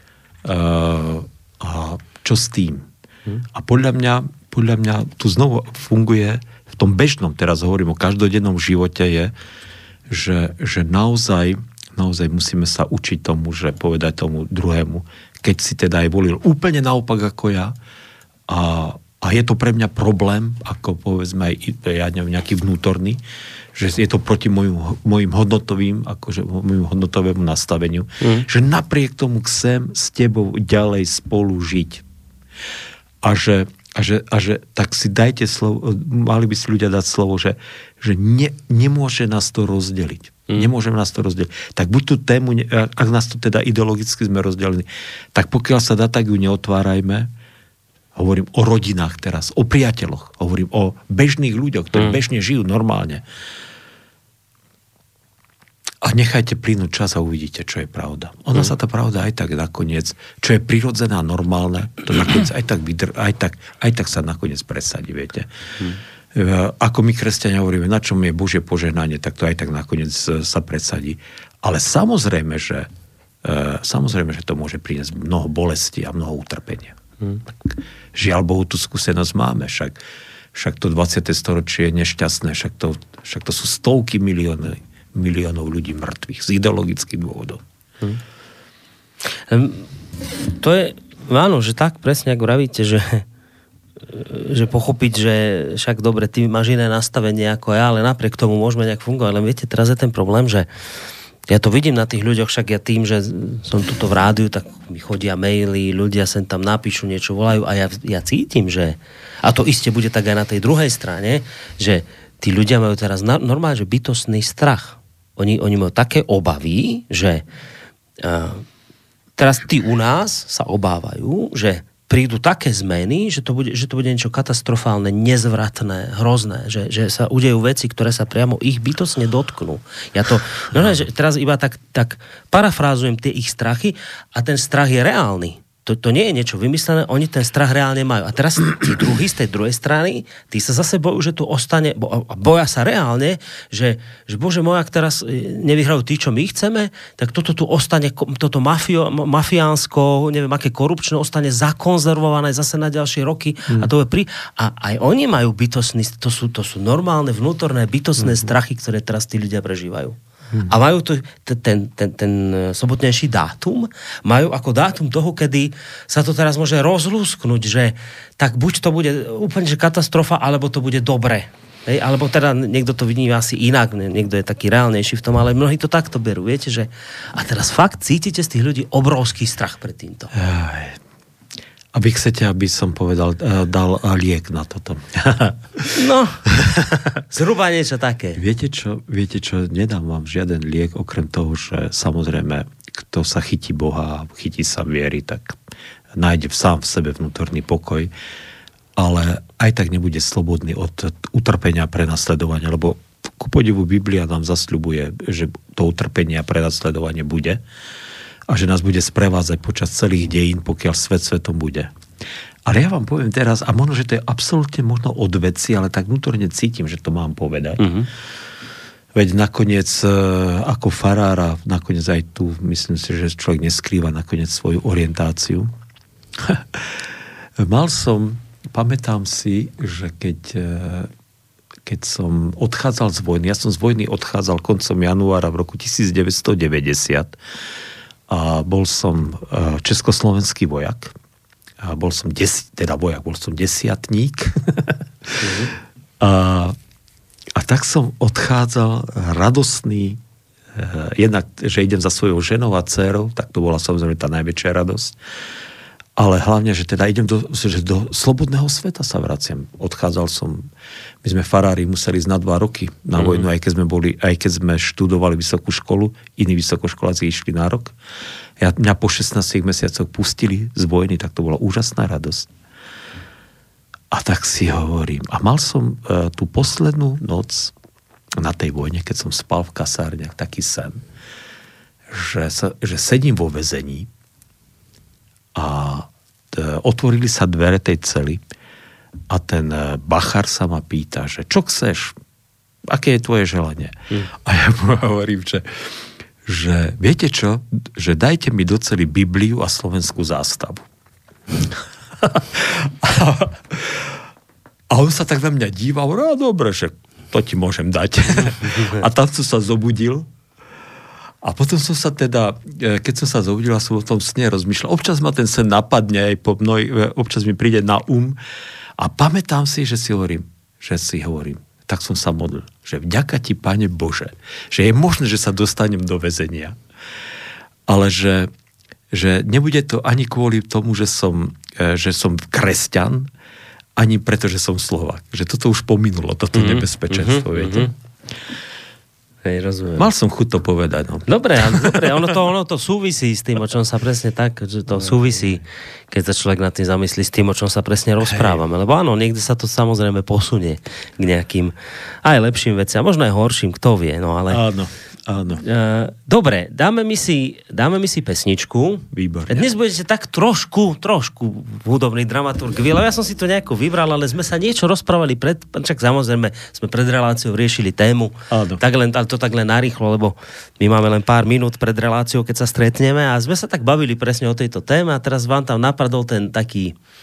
S2: uh, a čo s tým? Hmm. A podľa mňa, podľa mňa tu znovu funguje, v tom bežnom, teraz hovorím o každodennom živote, je, že, že naozaj, naozaj musíme sa učiť tomu, že povedať tomu druhému, keď si teda aj volil úplne naopak ako ja, a, a je to pre mňa problém, ako povedzme aj ja neviem, nejaký vnútorný, že je to proti mojim, mojim hodnotovým, akože mojim hodnotovému nastaveniu, hmm. že napriek tomu chcem s tebou ďalej spolu žiť. A že, a, že, a že tak si dajte slovo, mali by si ľudia dať slovo, že, že ne, nemôže nás to rozdeliť. Mm. Nemôže nás to rozdeliť. Tak buď tú tému, ak nás to teda ideologicky sme rozdelení, tak pokiaľ sa dá, tak ju neotvárajme. Hovorím o rodinách teraz, o priateľoch, hovorím o bežných ľuďoch, ktorí mm. bežne žijú normálne. A nechajte plynúť čas a uvidíte, čo je pravda. Ona mm. sa tá pravda aj tak nakoniec, čo je prirodzené a normálne, to nakoniec aj tak, vydr, aj tak, aj tak sa nakoniec presadí, viete. Mm. Ako my kresťania hovoríme, na čom je Božie požehnanie, tak to aj tak nakoniec sa presadí. Ale samozrejme, že samozrejme, že to môže priniesť mnoho bolesti a mnoho utrpenia. Mm. Žiaľ Bohu, tú skúsenosť máme, však však to dvadsiate storočie je nešťastné, však to, však to sú stovky miliónov, miliónov ľudí mŕtvych z ideologických dôvodov. Hm.
S1: To je, áno, že tak presne, ako vravíte, že, že pochopiť, že však dobre, ty máš iné nastavenie ako ja, ale napriek tomu môžeme nejak fungovať. Ale viete, teraz je ten problém, že ja to vidím na tých ľuďoch, však ja tým, že som tuto v rádiu, tak mi chodia maily, ľudia sem tam napíšu, niečo volajú a ja, ja cítim, že, a to iste bude tak aj na tej druhej strane, že tí ľudia majú teraz na, normálne, že bytostný strach. Oni, oni majú také obavy, že uh, teraz tí u nás sa obávajú, že prídu také zmeny, že to bude, že to bude niečo katastrofálne, nezvratné, hrozné, že, že sa udejú veci, ktoré sa priamo ich bytostne dotknú. Ja to, no, že teraz iba tak, tak parafrázujem tie ich strachy a ten strach je reálny. To, to nie je niečo vymyslené, oni ten strach reálne majú. A teraz tí druhí z tej druhej strany, tí sa zase bojú, že tu ostane, bo, boja sa reálne, že, že bože môj, ak teraz nevyhrajú tí, čo my chceme, tak toto tu ostane, toto mafio, mafiánsko, neviem, aké korupčné, ostane zakonzervované zase na ďalšie roky. Mm. A to je pri... A aj oni majú bytostný, to sú, to sú normálne vnútorné bytostné mm. strachy, ktoré teraz tí ľudia prežívajú. Hmm. A majú to, ten, ten, ten sobotnejší dátum, majú ako dátum toho, kedy sa to teraz môže rozlúsknuť, že tak buď to bude úplne že katastrofa, alebo to bude dobre. Hej? Alebo teda niekto to vidí asi inak, niekto je taký reálnejší v tom, ale mnohí to takto berú, viete, že a teraz fakt cítite z tých ľudí obrovský strach pred týmto.
S2: Aj. A vy chcete, aby som povedal, dal liek na toto.
S1: No, zhruba niečo také.
S2: Viete čo, viete čo, nedám vám žiaden liek, okrem toho, že samozrejme, kto sa chytí Boha, chytí sa viery, tak nájde sám v sebe vnútorný pokoj, ale aj tak nebude slobodný od utrpenia a prenasledovania, lebo ku podivu Biblia nám zasľubuje, že to utrpenie a prenasledovanie bude, a že nás bude sprevázať počas celých dejín, pokiaľ svet svetom bude. Ale ja vám poviem teraz, a možno, že to je absolútne možno od veci, ale tak vnútorne cítim, že to mám povedať. Mm-hmm. Veď nakoniec, ako farára, nakoniec aj tu, myslím si, že človek neskrýva nakoniec svoju orientáciu. Mal som, pamätám si, že keď, keď som odchádzal z vojny, ja som z vojny odchádzal koncom januára v roku devätnásťstodeväťdesiat, a bol som československý vojak. A bol som des, teda vojak, bol som desiatník. Mm-hmm. a, a tak som odchádzal radostný, jednak, že idem za svojou ženou a dcérou, tak to bola samozrejme tá najväčšia radosť. Ale hlavne, že teda idem do, že do slobodného sveta sa vraciam. Odchádzal som, my sme farári museli ísť na dva roky na mm. vojnu, aj keď sme boli, aj keď sme študovali vysokú školu, iní vysokoškoláci išli na rok. Ja, mňa po šestnástich mesiacoch pustili z vojny, tak to bola úžasná radosť. A tak si hovorím, a mal som uh, tú poslednú noc na tej vojne, keď som spal v kasárniach, taký sen, že, sa, že sedím vo väzení a otvorili sa dvere tej cely a ten bachár sa ma pýta, že čo chceš? Aké je tvoje želanie? Hmm. A ja mu hovorím, že, že viete čo? Že dajte mi do cely Bibliu a slovenskú zástavu. a, a on sa tak na mňa díval, no dobre, že to ti môžem dať. A tam som sa zobudil. A potom som sa teda, keď som sa zobudil, som o tom sne rozmýšľal. Občas ma ten sen napadne, aj po mnoj, občas mi príde na um. A pamätám si, že si hovorím, že si hovorím, tak som sa modlil, že vďaka ti, Pane Bože, že je možné, že sa dostanem do väzenia. Ale že, že nebude to ani kvôli tomu, že som, že som kresťan, ani preto, že som Slovák. Že toto už pominulo, toto mm-hmm. nebezpečenstvo, mm-hmm. viete.
S1: Hej, rozumiem.
S2: Mal som chuť to povedať. No.
S1: Dobre, dobre, ono to, ono to súvisí s tým, o čom sa presne tak, že to súvisí, keď sa človek nad tým zamyslí, s tým, o čom sa presne rozprávame. Lebo áno, niekde sa to samozrejme posunie k nejakým aj lepším veciam, možno aj horším, kto vie, no ale...
S2: Áno. Áno.
S1: Uh, dobre, dáme mi si, dáme mi si pesničku.
S2: Výborne.
S1: Dnes budete tak trošku, trošku hudobný dramaturg. Ja som si to nejako vybral, ale sme sa niečo rozprávali pred, čak samozrejme sme pred reláciou riešili tému.
S2: Áno.
S1: Tak len, ale to tak len narýchlo, lebo my máme len pár minút pred reláciou, keď sa stretneme a sme sa tak bavili presne o tejto téme a teraz vám tam napadol ten taký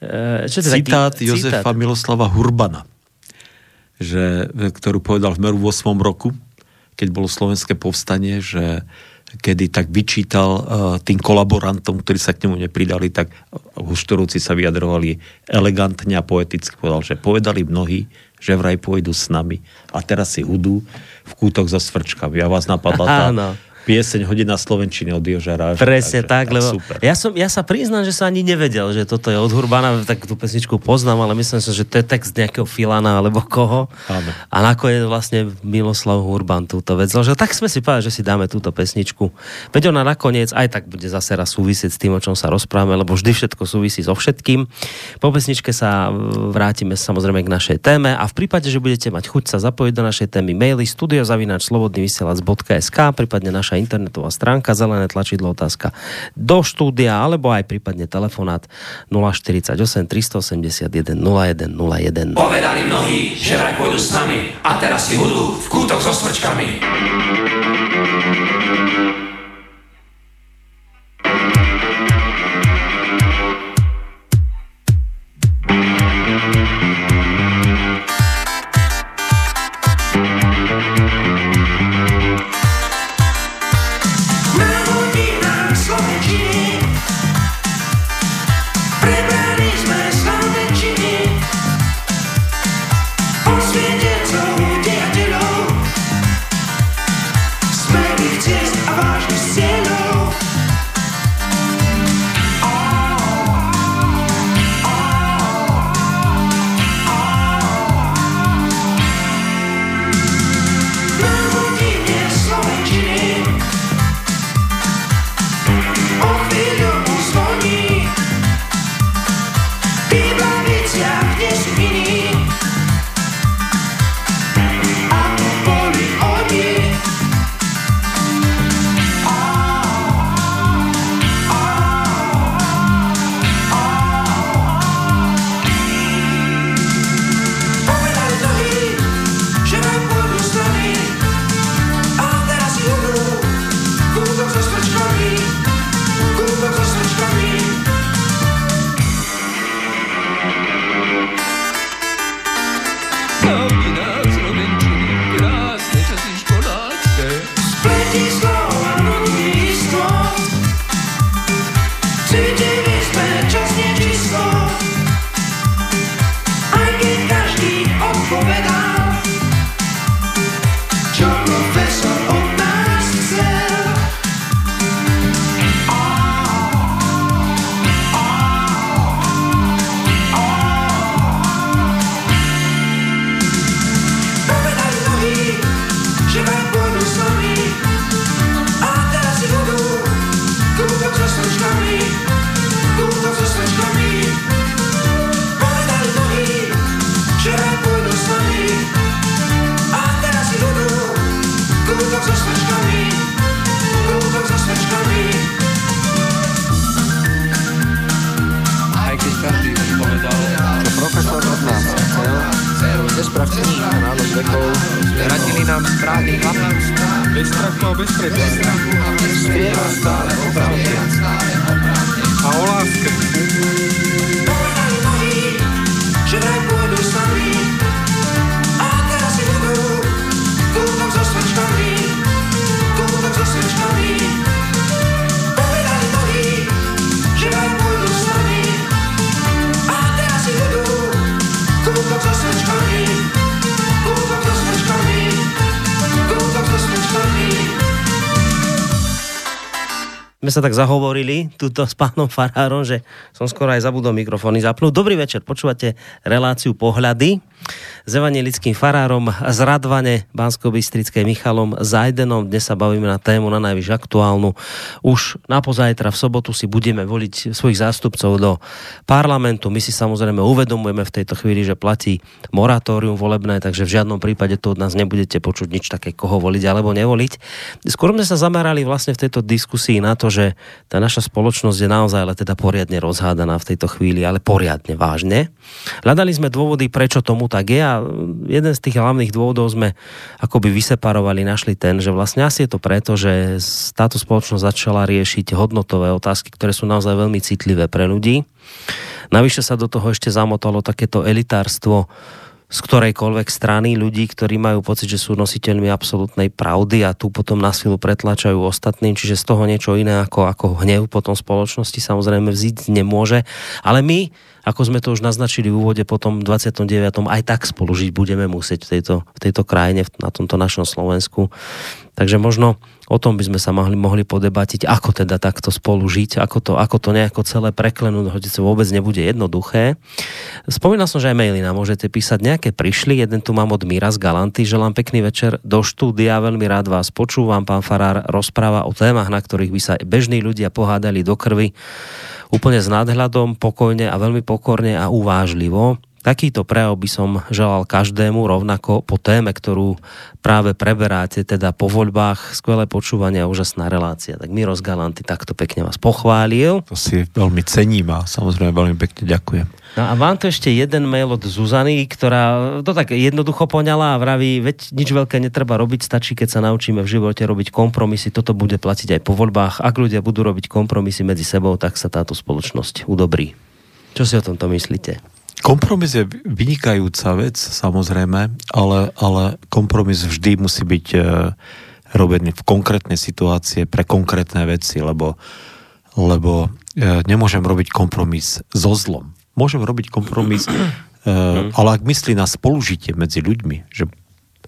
S1: Čo
S2: citát taký, Jozefa citát? Miloslava Hurbana, že, ktorú povedal v meru v ôsmom roku, keď bolo slovenské povstanie, že kedy tak vyčítal uh, tým kolaborantom, ktorí sa k nemu nepridali, tak Huštorovci sa vyjadrovali elegantne a poeticky. Povedal, že povedali mnohí, že vraj pôjdu s nami a teraz si hudú v kútok so svrčkami. A vás napadla tá Áno. pieseň Hodina slovenčiny od Jožara.
S1: Presne tak, tak, lebo super. Ja, som, ja sa priznám, že som ani nevedel, že toto je od Hurbana, tak tú pesničku poznám, ale myslím si, že to je text nejakého Filana alebo koho. Áno. A nakoniec vlastne Miloslav Hurban túto vec zložil. Tak sme si povedali, že si dáme túto pesničku. Veď ona nakoniec aj tak bude zase raz súvisieť s tým, o čom sa rozprávame, lebo vždy všetko súvisí so všetkým. Po pesničke sa vrátime samozrejme k našej téme a v prípade, že budete mať chuť sa zapojiť do našej témy, maily studio zavináč slobodný vysielač bodka es ká, prípadne naša internetová stránka, zelené tlačidlo otázka do štúdia, alebo aj prípadne telefonát nula štyridsaťosem tristoosemdesiatjeden nula jeden nula jeden.
S3: Povedali mnohí, že vraj pôjdu s nami a teraz si hudú v kútok so svrčkami.
S4: Radili nám správny hlavný bez strachu a bez predsah. Spieva stále o pravde a o láske.
S3: Povedali mnohí, že vraj pôjdu s nami a teraz si budú kútok so svrčkami, kútok so svrčkami. Povedali mnohí, že vraj pôjdu s nami a teraz si budú kútok so svrčkami.
S1: My sa tak zahovorili tuto s pánom Farárom, že som skoro aj zabudol mikrofóny zapnúť. Dobrý večer, počúvate reláciu Pohľady s evanjelickým farárom z Radvane, Banskobystrickej Michalom Zajdenom. Dnes sa bavíme na tému na najvyš aktuálnu. Už na pozajtra v sobotu si budeme voliť svojich zástupcov do parlamentu. My si samozrejme uvedomujeme v tejto chvíli, že platí moratórium volebné, takže v žiadnom prípade to od nás nebudete počuť nič také, koho voliť alebo nevoliť. Skôr sme sa zamerali vlastne v tejto diskusii na to, že tá naša spoločnosť je naozaj ale teda poriadne rozhádaná v tejto chvíli, ale poriadne vážne. Hľadali sme dôvody, prečo tomu tak je a jeden z tých hlavných dôvodov sme akoby vyseparovali, našli ten, že vlastne asi je to preto, že táto spoločnosť začala riešiť hodnotové otázky, ktoré sú naozaj veľmi citlivé pre ľudí. Navyše sa do toho ešte zamotalo takéto elitárstvo z ktorejkoľvek strany ľudí, ktorí majú pocit, že sú nositeľmi absolútnej pravdy a tu potom na silu pretlačajú ostatným, čiže z toho niečo iné ako, ako hnev potom spoločnosti samozrejme vzísť nemôže. Ale my, ako sme to už naznačili v úvode, potom dvadsiatom deviatom aj tak spolužiť budeme musieť v tejto, v tejto krajine, na tomto našom Slovensku. Takže možno o tom by sme sa mohli, mohli podebatiť, ako teda takto spolu žiť, ako to, ako to nejako celé preklenúť, hoď to vôbec nebude jednoduché. Spomínal som, že aj maily nám môžete písať, nejaké prišli, jeden tu mám od Míra z Galanty, želám pekný večer do štúdia, veľmi rád vás počúvam, pán farár rozpráva o témach, na ktorých by sa bežní ľudia pohádali do krvi, úplne s nadhľadom, pokojne a veľmi pokorne a uvážlivo. Takýto prejav by som želal každému, rovnako po téme, ktorú práve preberáte, teda po voľbách, skvelé počúvanie a úžasná relácia. Tak Miro z Galanty takto pekne vás pochválil.
S2: To si veľmi cením a samozrejme veľmi pekne ďakujem.
S1: No a mám tu ešte jeden mail od Zuzany, ktorá to tak jednoducho poňala a vraví, veď nič veľké netreba robiť, stačí, keď sa naučíme v živote robiť kompromisy, toto bude platiť aj po voľbách. Ak ľudia budú robiť kompromisy medzi sebou, tak sa táto spoločnosť udobrí. Čo si o tomto myslíte?
S2: Kompromis je vynikajúca vec, samozrejme, ale, ale kompromis vždy musí byť e, robený v konkrétnej situácie pre konkrétne veci, lebo, lebo e, nemôžem robiť kompromis so zlom. Môžem robiť kompromis, e, ale ak myslí na spolužitie medzi ľuďmi, že e,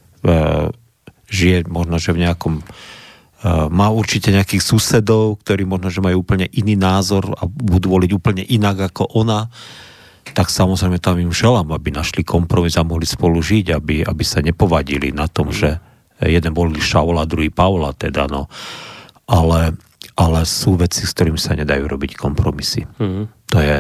S2: žije možno, že v nejakom e, má určite nejakých susedov, ktorí možno, že majú úplne iný názor a budú voliť úplne inak ako ona, tak samozrejme tam im želám, aby našli kompromis a mohli spolu žiť, aby, aby sa nepovadili na tom, že jeden volil Šaula, druhý Pavla, teda no. Ale, ale sú veci, s ktorými sa nedajú robiť kompromisy. Mm. To je,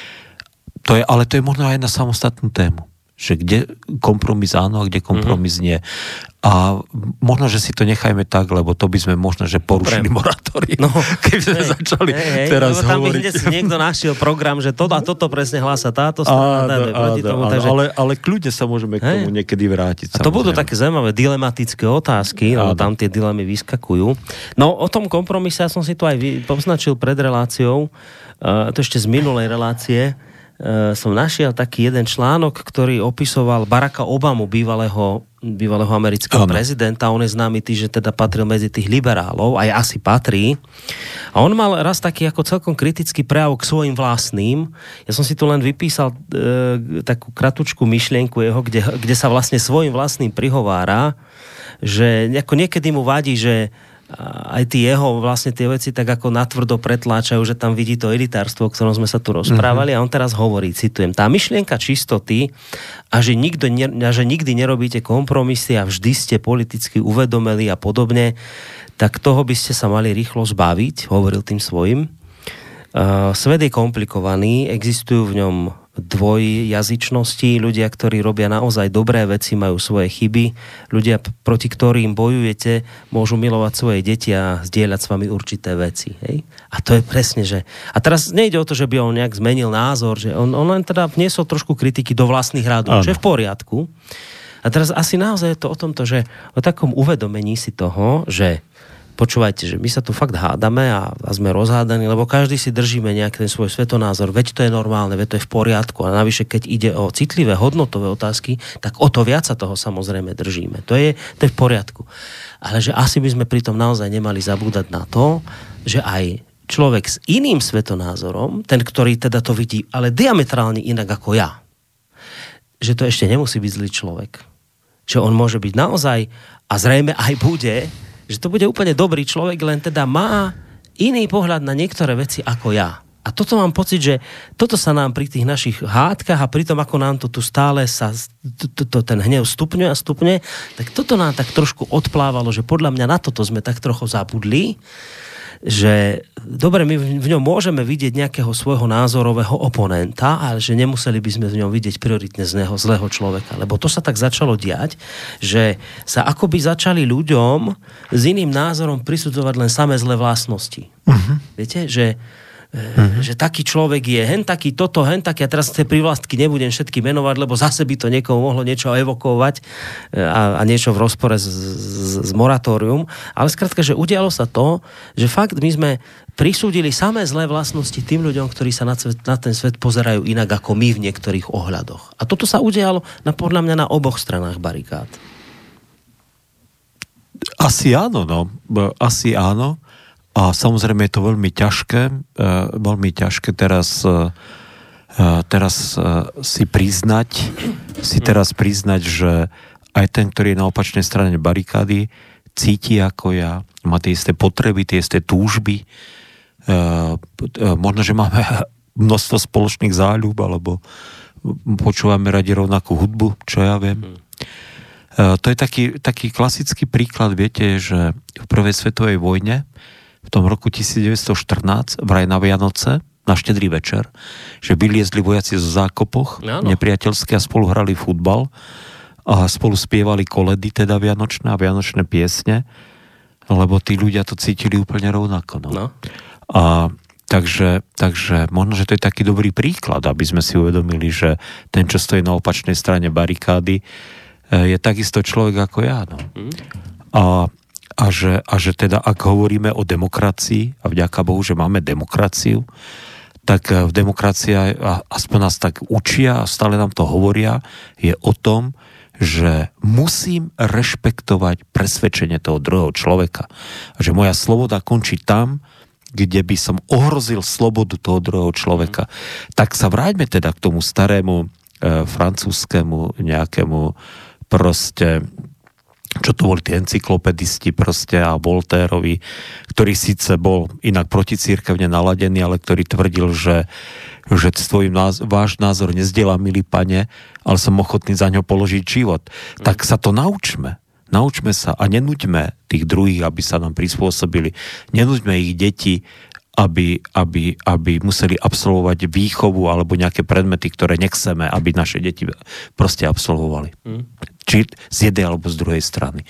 S2: to je, ale to je možno aj na samostatnú tému. Že kde kompromis áno a kde kompromis mm. nie. A možno, že si to nechajme tak, lebo to by sme možno, že porušili moratórium. No, keby sme hej, začali hej, teraz
S1: tam
S2: hovoriť.
S1: Tam by si niekto našiel program, že to a toto presne hlása táto strana.
S2: Áno, áno, tomu, áno, takže... ale, ale kľudne sa môžeme k tomu hej. niekedy vrátiť.
S1: A to budú také zaujímavé dilematické otázky, lebo tam tie dilemy vyskakujú. No o tom kompromise, ja som si to aj poznačil pred reláciou, uh, to ešte z minulej relácie, Uh, som našiel taký jeden článok, ktorý opisoval Baracka Obamu, bývalého, bývalého amerického ano. prezidenta. On je známy tý, že teda patril medzi tých liberálov, aj asi patrí. A on mal raz taký ako celkom kritický prejav k svojim vlastným. Ja som si tu len vypísal uh, takú kratučku myšlienku jeho, kde, kde sa vlastne svojim vlastným prihovára, že ako niekedy mu vadí, že aj tí jeho vlastne tie veci tak ako natvrdo pretláčajú, že tam vidí to elitárstvo, o ktorom sme sa tu rozprávali mm-hmm. a on teraz hovorí, citujem, tá myšlienka čistoty a že, nikto ne, a že nikdy nerobíte kompromisy a vždy ste politicky uvedomeli a podobne, tak toho by ste sa mali rýchlo zbaviť, hovoril tým svojim. Uh, svet je komplikovaný, existujú v ňom dvojjazyčnosti, ľudia, ktorí robia naozaj dobré veci, majú svoje chyby, ľudia, proti ktorým bojujete, môžu milovať svoje deti a zdieľať s vami určité veci. Hej? A to je presne, že... A teraz nejde o to, že by on nejak zmenil názor, že on, on len teda vniesol trošku kritiky do vlastných radov, čo je v poriadku. A teraz asi naozaj je to o tomto, že o takom uvedomení si toho, že počúvajte, že my sa tu fakt hádame a, a sme rozhádaní, lebo každý si držíme nejaký ten svoj svetonázor, veď to je normálne, veď to je v poriadku a navyše, keď ide o citlivé hodnotové otázky, tak o to viac sa toho samozrejme držíme. To je, to je v poriadku. Ale že asi by sme pritom naozaj nemali zabúdať na to, že aj človek s iným svetonázorom, ten, ktorý teda to vidí, ale diametrálne inak ako ja, že to ešte nemusí byť zlý človek. Že on môže byť naozaj a zrejme aj bude, že to bude úplne dobrý človek, len teda má iný pohľad na niektoré veci ako ja. A toto mám pocit, že toto sa nám pri tých našich hádkach a pri tom, ako nám to tu stále sa to, to, ten hnev stupňuje a stupňuje, tak toto nám tak trošku odplávalo, že podľa mňa na toto sme tak trochu zabudli, že dobre, my v ňom môžeme vidieť nejakého svojho názorového oponenta, ale že nemuseli by sme v ňom vidieť prioritne zlého, zlého človeka. Lebo to sa tak začalo diať, že sa akoby začali ľuďom s iným názorom prisudzovať len samé zlé vlastnosti. Uh-huh. Viete, že Mm-hmm. Že taký človek je, hen taký toto, hen taký, a teraz tie prívlastky nebudem všetky menovať, lebo zase by to niekomu mohlo niečo evokovať a, a niečo v rozpore s, s, s moratórium. Ale skrátka, že udialo sa to, že fakt my sme prisúdili samé zlé vlastnosti tým ľuďom, ktorí sa na, svet, na ten svet pozerajú inak ako my v niektorých ohľadoch. A toto sa udialo na, podľa mňa na oboch stranách barikád.
S2: Asi áno, no. Asi áno. A samozrejme je to veľmi ťažké, veľmi ťažké teraz, teraz si priznať, si teraz priznať, že aj ten, ktorý je na opačnej strane barikády, cíti ako ja, má tie isté potreby, tie isté túžby. Možno, že máme množstvo spoločných záľub, alebo počúvame radi rovnakú hudbu, čo ja viem. To je taký, taký klasický príklad, viete, že v prvej svetovej vojne v tom roku devätnásť štrnásť, vraj na Vianoce, na štedrý večer, že vyliezli vojaci zo zákopoch nepriateľské a spolu hrali futbal a spolu spievali koledy, teda vianočné a vianočné piesne, lebo tí ľudia to cítili úplne rovnako. No. No. A takže, takže možno, že to je taký dobrý príklad, aby sme si uvedomili, že ten, čo stojí na opačnej strane barikády, je takisto človek ako ja. No. Mm. A A že, a že teda, ak hovoríme o demokracii, a vďaka Bohu, že máme demokraciu, tak v demokracii, aspoň nás tak učia a stále nám to hovoria, je o tom, že musím rešpektovať presvedčenie toho druhého človeka. A že moja sloboda končí tam, kde by som ohrozil slobodu toho druhého človeka. Mm. Tak sa vráťme teda k tomu starému e, francúzskému nejakému proste, čo to boli tí encyklopedisti proste a Voltaireovi, ktorý síce bol inak proticírkevne naladený, ale ktorý tvrdil, že, že tvoj názor, váš názor nezdieľa, milý pane, ale som ochotný za ňo položiť život. Mm. Tak sa to naučme. Naučme sa a nenúďme tých druhých, aby sa nám prispôsobili. Nenúďme ich deti, aby, aby, aby museli absolvovať výchovu alebo nejaké predmety, ktoré nechceme, aby naše deti proste absolvovali. Mm. Či z jednej alebo z druhej strany.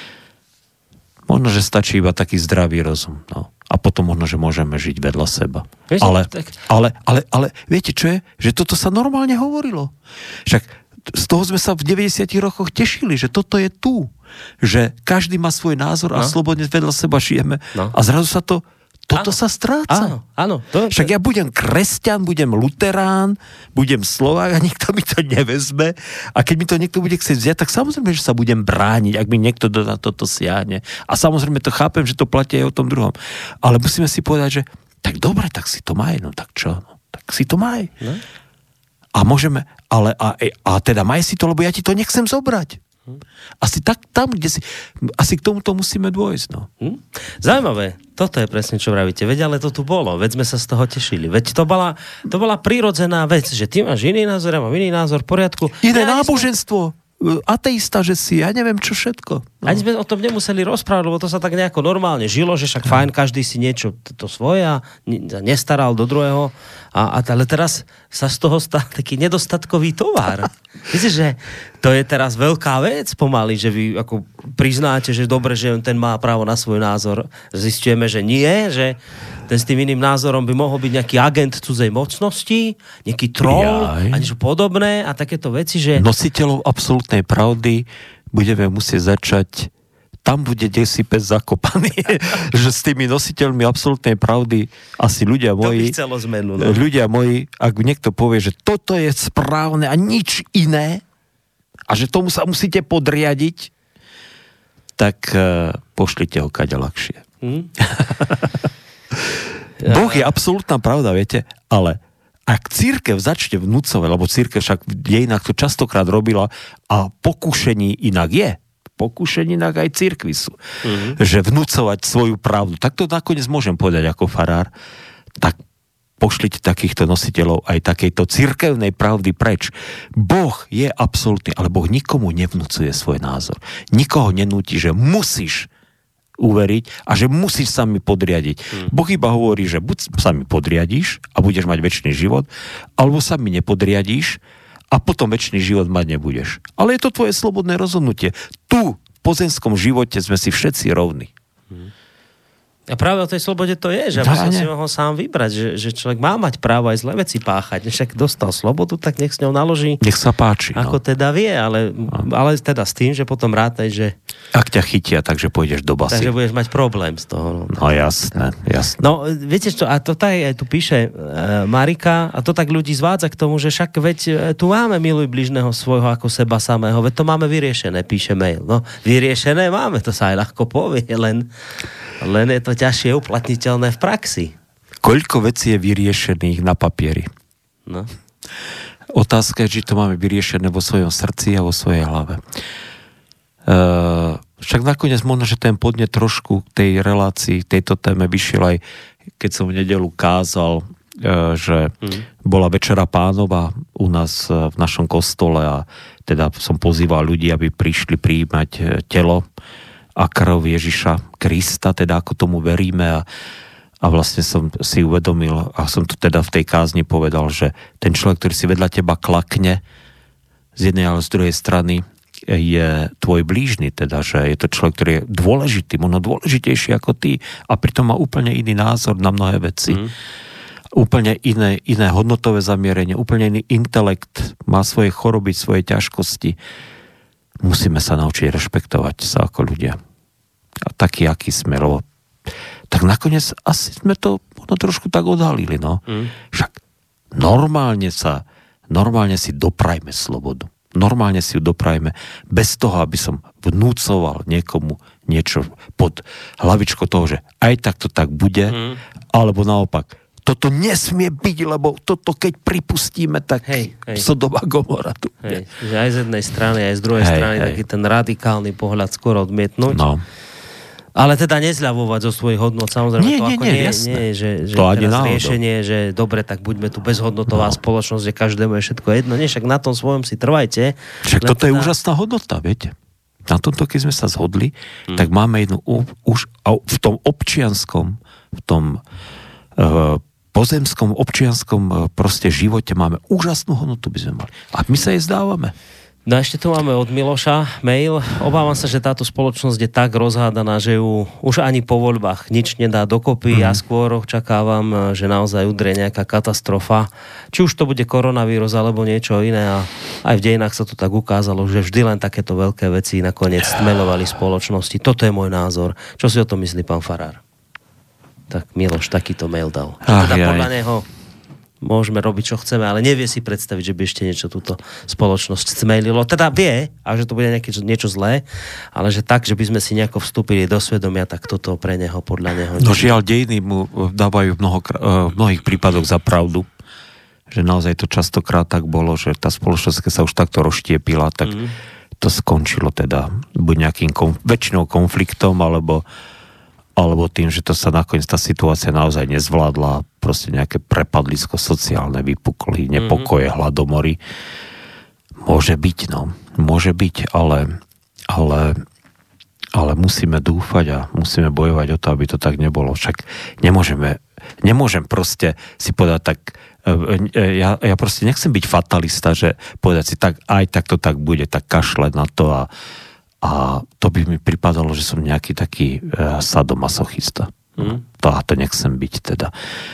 S2: Možno, že stačí iba taký zdravý rozum. No. A potom možno, že môžeme žiť vedľa seba. Viete, ale, tak... ale, ale, ale viete, čo je? Že toto sa normálne hovorilo. Však z toho sme sa v deväťdesiatych rokoch tešili, že toto je tu. Že každý má svoj názor a no. slobodne vedľa seba žijeme. No. A zrazu sa to Toto áno. sa stráca.
S1: Áno, áno. To,
S2: Však ja budem kresťan, budem luterán, budem Slovák a nikto mi to nevezme. A keď mi to niekto bude chcieť vziať, tak samozrejme, že sa budem brániť, ak mi niekto na toto siahne. A samozrejme to chápem, že to platí aj o tom druhom. Ale musíme si povedať, že tak dobre, tak si to maj, no tak čo? No, tak si to maj. No. A môžeme, ale a, a teda maj si to, lebo ja ti to nechcem zobrať. Asi tak tam, kde si... Asi k tomuto musíme dôjsť, no.
S1: Hm? Zaujímavé. Toto je presne, čo vravíte. Veď, ale to tu bolo. Veď sme sa z toho tešili. Veď to bola, to bola prírodzená vec, že ty máš iný názor, ja mám iný názor, v poriadku.
S2: Iné ja, náboženstvo. Ateista, že si, ja neviem čo všetko. No.
S1: Ani sme o tom nemuseli rozprávať, lebo to sa tak nejako normálne žilo, že však fajn, každý si niečo to svoje a nestaral do druhého. A, a ale teraz sa z toho stal taký nedostatkový tovar. Myslíš, že to je teraz veľká vec pomaly, že vy ako priznáte, že dobre, že ten má právo na svoj názor. Zistujeme, že nie, že ten s tým iným názorom by mohol byť nejaký agent cudzej mocnosti, nejaký troll a niečo podobné a takéto veci, že...
S2: Nositeľov absolútnej pravdy budeme musieť začať, tam bude desi pes zakopaný, že s tými nositeľmi absolútnej pravdy asi ľudia moji...
S1: To by chcelo zmenu, no.
S2: Ľudia moji, ak niekto povie, že toto je správne a nič iné a že tomu sa musíte podriadiť, tak uh, pošlite ho kaďa ľahšie. Hmm? Boh je absolútna pravda, viete, ale ak cirkev začne vnúcovať, lebo cirkev však v dejinách to častokrát robila a pokušení inak je, pokušení inak aj cirkvi sú, mm-hmm. že vnúcovať svoju pravdu, tak to nakoniec môžem povedať ako farár, tak pošlite takýchto nositeľov aj takejto cirkevnej pravdy preč. Boh je absolútny, ale Boh nikomu nevnúcuje svoj názor. Nikoho nenúti, že musíš uveriť a že musíš sa mi podriadiť. Hmm. Boh iba hovorí, že buď sa mi podriadíš a budeš mať večný život, alebo sa mi nepodriadíš a potom večný život mať nebudeš. Ale je to tvoje slobodné rozhodnutie. Tu, v pozemskom živote, sme si všetci rovní. Hmm.
S1: A práve o tej slobode to je, že aby som si mohol sám vybrať, že, že človek má mať právo aj zlé veci páchať. Však dostal slobodu, tak nech s ňou naloží.
S2: Nech sa páči.
S1: Ako
S2: no.
S1: teda vie, ale, ale teda s tým, že potom rátaj, že...
S2: Ak ťa chytia, takže pôjdeš do basy.
S1: Takže budeš mať problém z toho. No,
S2: no jasné, jasné.
S1: No, viete čo, a to tak aj tu píše uh, Marika, a to tak ľudí zvádza k tomu, že však veď uh, tu máme miluj bližného svojho ako seba samého, veď to máme vyriešené, píše mail. No, vyriešené máme, to sa aj ľahko povie, len... Len je to ťažšie uplatniteľné v praxi.
S2: Koľko vecí je vyriešených na papieri?
S1: No.
S2: Otázka je, či to máme vyriešené vo svojom srdci a vo svojej hlave. Uh, však nakoniec možno, že ten podnet trošku tej relácii, tejto téme vyšiel aj, keď som v nedeľu kázal, uh, že mm. bola Večera Pánova u nás uh, v našom kostole a teda som pozýval ľudí, aby prišli prijímať uh, telo a krv Ježiša Krista, teda ako tomu veríme a, a vlastne som si uvedomil a som to teda v tej kázni povedal, že ten človek, ktorý si vedľa teba klakne z jednej ale z druhej strany je tvoj blížny, teda, že je to človek, ktorý je dôležitý, možno dôležitejší ako ty a pritom má úplne iný názor na mnohé veci. Mm. Úplne iné, iné hodnotové zamierenie, úplne iný intelekt, má svoje choroby, svoje ťažkosti. Musíme sa naučiť rešpektovať sa ako ľudia. A taký, aký sme, lebo tak nakoniec asi sme to no, trošku tak odhalili, no. Mm. Však normálne sa, normálne si doprajme slobodu. Normálne si ju doprajme bez toho, aby som vnúcoval niekomu niečo pod hlavičkou toho, že aj tak to tak bude, mm. alebo naopak, toto nesmie byť, lebo toto keď pripustíme, tak hej, hej. Sodoma Gomora tu.
S1: Hej, že aj z jednej strany, aj z druhej hej, strany hej. Taký ten radikálny pohľad skôr odmietnúť. No. Ale teda nezľavovať zo svojich hodnot, samozrejme nie, to nie, ako nie, nie, nie že, že
S2: to
S1: teraz riešenie, že dobre, tak buďme tu bezhodnotová no. spoločnosť, že každému je všetko jedno. Nie, však na tom svojom si trvajte.
S2: Však toto teda... je úžasná hodnota, viete. Na tomto, keď sme sa zhodli, hmm. tak máme jednu už v tom občianskom, v tom uh, pozemskom, občianskom proste živote máme úžasnú hodnotu, by sme mali. A my sa jej zdávame.
S1: No ešte tu máme od Miloša mail. Obávam sa, že táto spoločnosť je tak rozhádaná, že ju už ani po voľbách nič nedá dokopy. Mm. Ja skôr očakávam, že naozaj udrie nejaká katastrofa. Či už to bude koronavírus alebo niečo iné. A aj v dejinách sa to tak ukázalo, že vždy len takéto veľké veci nakoniec stmeľovali spoločnosti. Toto je môj názor. Čo si o tom myslí pán farár? Tak Miloš takýto mail dal. Ach, teda podľa neho môžeme robiť, čo chceme, ale nevie si predstaviť, že by ešte niečo túto spoločnosť cmejlilo. Teda vie, a že to bude nejaké, niečo zlé, ale že tak, že by sme si nejako vstúpili do svedomia, tak toto pre neho, podľa neho...
S2: No žiaľ, dejiny mu dávajú v, mnoho, v mnohých prípadoch za pravdu, že naozaj to častokrát tak bolo, že tá spoločnosť, keď sa už takto rozštiepila, tak mm. to skončilo teda buď nejakým konf- väčšinou konfliktom, alebo alebo tým, že to sa nakoniec tá situácia naozaj nezvládla, proste nejaké prepadlisko sociálne vypukli, nepokoje, mm-hmm. hladomory. Môže byť, no. Môže byť, ale, ale, ale musíme dúfať a musíme bojovať o to, aby to tak nebolo. Však nemôžeme, nemôžem proste si povedať tak, ja, ja proste nechcem byť fatalista, že povedať si tak, aj tak to tak bude, tak kašľať na to a A to by mi pripadalo, že som nejaký taký e, sadomasochista. Mm. To, a to nechcem byť teda.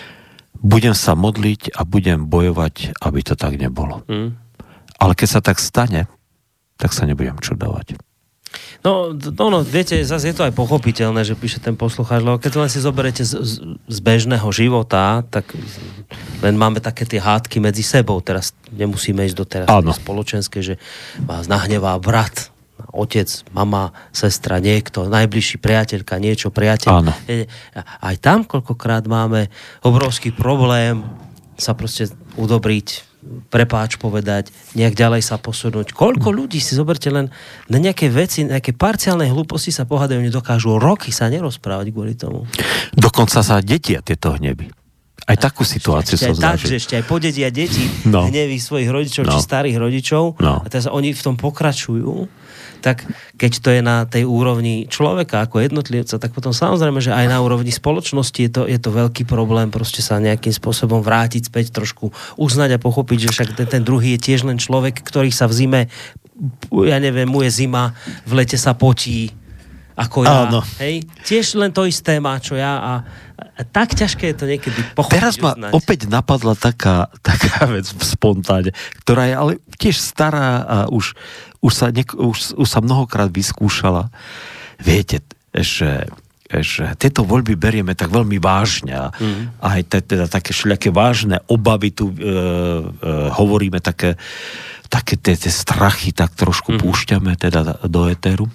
S2: Budem sa modliť a budem bojovať, aby to tak nebolo. Mm. Ale keď sa tak stane, tak sa nebudem čudovať.
S1: No, no, no, viete, zase je to aj pochopiteľné, že píše ten poslucháč, lebo keď len si zoberete z, z, z bežného života, tak len máme také tie hádky medzi sebou. Teraz nemusíme ísť do teraz spoločenské, že vás nahnevá brat, otec, mama, sestra, niekto, najbližší priateľka, niečo, priateľ. Áno. Aj tam koľkokrát máme obrovský problém sa proste udobriť, prepáč povedať, nejak ďalej sa posunúť. Koľko ľudí, si zoberte len na nejaké veci, nejaké parciálne hlúposti sa pohádajú, nedokážu roky sa nerozprávať kvôli tomu.
S2: Dokonca sa detia tieto hnevy. Aj takú situáciu som zažil.
S1: Tak, že ešte aj podedia deti no. hnevy svojich rodičov, no. či starých rodičov no. a teraz oni v tom pokračujú. Tak keď to je na tej úrovni človeka ako jednotlivca, tak potom samozrejme, že aj na úrovni spoločnosti je to, je to veľký problém proste sa nejakým spôsobom vrátiť späť, trošku uznať a pochopiť, že však ten, ten druhý je tiež len človek, ktorý sa v zime, ja neviem, mu je zima, v lete sa potí ako ja.
S2: Áno.
S1: Hej? Tiež len to isté má, čo ja a, a tak ťažké je to niekedy pochopiť.
S2: Teraz ma
S1: uznať.
S2: opäť napadla taká, taká vec v spontáne, ktorá je ale tiež stará a už, už, sa, niek- už, už sa mnohokrát vyskúšala. Viete, že že tieto voľby berieme tak veľmi vážne a mm. aj te, teda také všelijaké vážne obavy tu e, e, hovoríme, také také tie, tie strachy tak trošku mm. púšťame teda do éteru.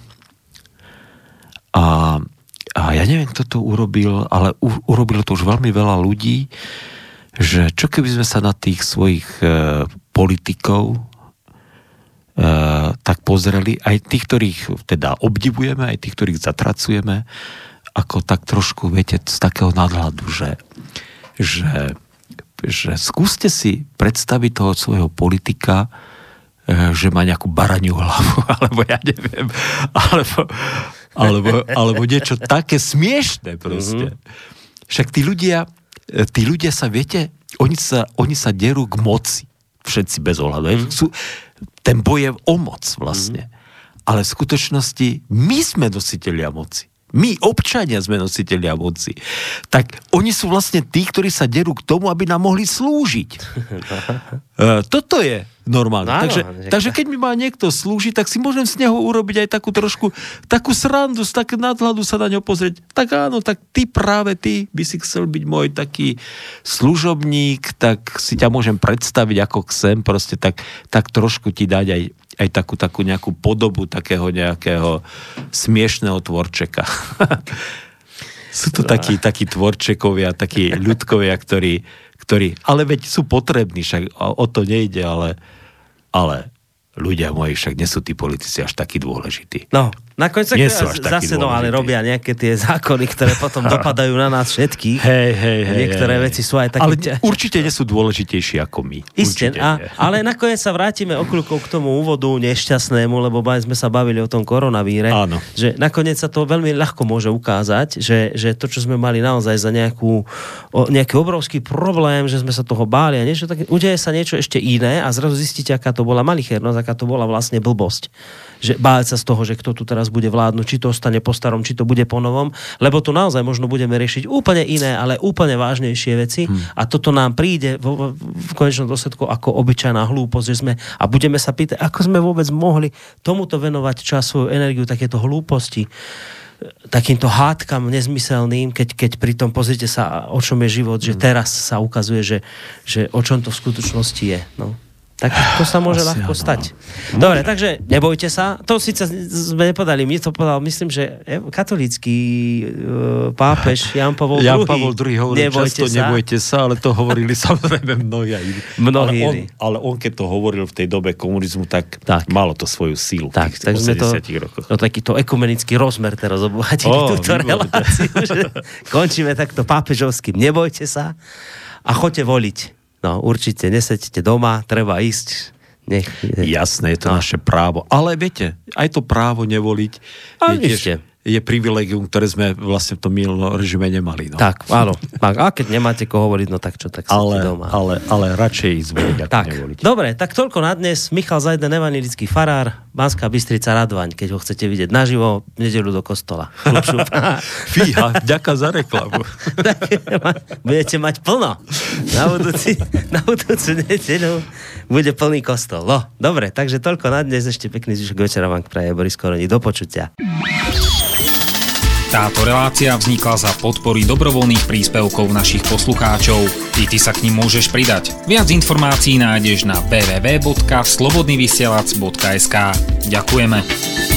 S2: A, a ja neviem, kto to urobil, ale u, urobilo to už veľmi veľa ľudí, že čo keby sme sa na tých svojich e, politikov e, tak pozreli, aj tých, ktorých teda obdivujeme, aj tých, ktorých zatracujeme, ako tak trošku, viete, z takého nadhľadu, že, že, že skúste si predstaviť toho svojho politika, že má nejakú baraniu hlavu, alebo ja neviem, alebo, alebo, alebo niečo také smiešné proste. Mm-hmm. Však tí ľudia, tí ľudia sa, viete, oni sa, oni sa derú k moci. Všetci bez ohľadu. Mm-hmm. Sú, ten boj je o moc vlastne. Mm-hmm. Ale v skutočnosti my sme nositelia moci. My, občania, sme nositelia moci. Tak oni sú vlastne tí, ktorí sa derú k tomu, aby nám mohli slúžiť. uh, toto je normálne. No, takže, takže keď mi má niekto slúžiť, tak si môžem z neho urobiť aj takú trošku, takú srandu, z takého nadhľadu sa na ňo pozrieť. Tak áno, tak ty práve ty by si chcel byť môj taký služobník, tak si ťa môžem predstaviť ako chcem, proste tak, tak trošku ti dať aj aj takú, takú nejakú podobu takého nejakého smiešného tvorčeka. Sú to takí, takí tvorčekovia, takí ľudkovia, ktorí, ktorí, ale veď sú potrební, však o to nejde, ale, ale ľudia moji však nie sú tí politici až takí dôležití.
S1: No, nakoniec sa zase no, ale robia nejaké tie zákony, ktoré potom dopadajú na nás všetkých.
S2: Hej, hej, hej.
S1: Niektoré
S2: hej,
S1: veci sú aj také...
S2: Ale určite nie sú dôležitejší ako my.
S1: Isté, a, ale nakoniec sa vrátime okľukov k tomu úvodu nešťastnému, lebo sme sa bavili o tom koronavíre.
S2: Áno.
S1: Že nakoniec sa to veľmi ľahko môže ukázať, že, že to, čo sme mali naozaj za nejakú, o, nejaký obrovský problém, že sme sa toho báli a niečo, tak udeje sa niečo ešte iné a zrazu zistíte, aká to bola malichernosť, aká to bola vlastne blbosť. Že báť sa z toho, že kto tu teraz bude vládnuť, či to ostane po starom, či to bude po novom, lebo tu naozaj možno budeme riešiť úplne iné, ale úplne vážnejšie veci hmm. a toto nám príde v, v konečnom dôsledku ako obyčajná hlúposť, že sme a budeme sa pýtať, ako sme vôbec mohli tomuto venovať čas, svoju energiu, takéto hlúposti, takýmto hádkam nezmyselným, keď, keď pri tom pozrite sa, o čom je život, hmm. že teraz sa ukazuje, že, že o čom to v skutočnosti je. No. Tak to sa môže Asi ľahko áno. stať. Dobre, takže nebojte sa. To síce sme nepodali, mi to povedal, myslím, že katolícky uh, pápež Jan Pavol druhý.
S2: Jan Pavol druhý hovorí často, sa. nebojte sa, ale to hovorili samozrejme mnohí iní.
S1: Mnohí
S2: ale, on, ale on, keď to hovoril v tej dobe komunizmu, tak, tak. malo to svoju sílu.
S1: Tak, tak sme to, no, takýto ekumenický rozmer teraz obohatili oh, túto reláciu. Že končíme takto pápežovským. Nebojte sa a choďte voliť. No, určite, nesedíte doma, treba ísť. Nech,
S2: Jasné, je to no. naše právo. Ale viete, aj to právo nevoliť je, tiež, je privilegium, ktoré sme vlastne v tom minulom režime nemali. No.
S1: Tak, áno. A keď nemáte koho hovoriť, no tak čo, tak
S2: ale,
S1: sedíte doma.
S2: Ale, ale radšej ísť voliť, ako
S1: tak,
S2: nevoliť.
S1: Dobre, tak toľko na dnes. Michal Zajden, evanjelický farár, Banská Bystrica, Radvaň, keď ho chcete vidieť naživo, v nedeľu do kostola.
S2: Fíha, ďaká za reklamu.
S1: Budete mať plno. Na budúci, na budúcu nedeľu bude plný kostol. No, dobre, takže toľko na dnes. Ešte pekný zvyšok večera vám praje Boris Koroni. Do počutia.
S5: Táto relácia vznikla za podpory dobrovoľných príspevkov našich poslucháčov. I ty sa k nim môžeš pridať. Viac informácií nájdeš na w w w bodka slobodnyvysielac bodka es ka. Ďakujeme.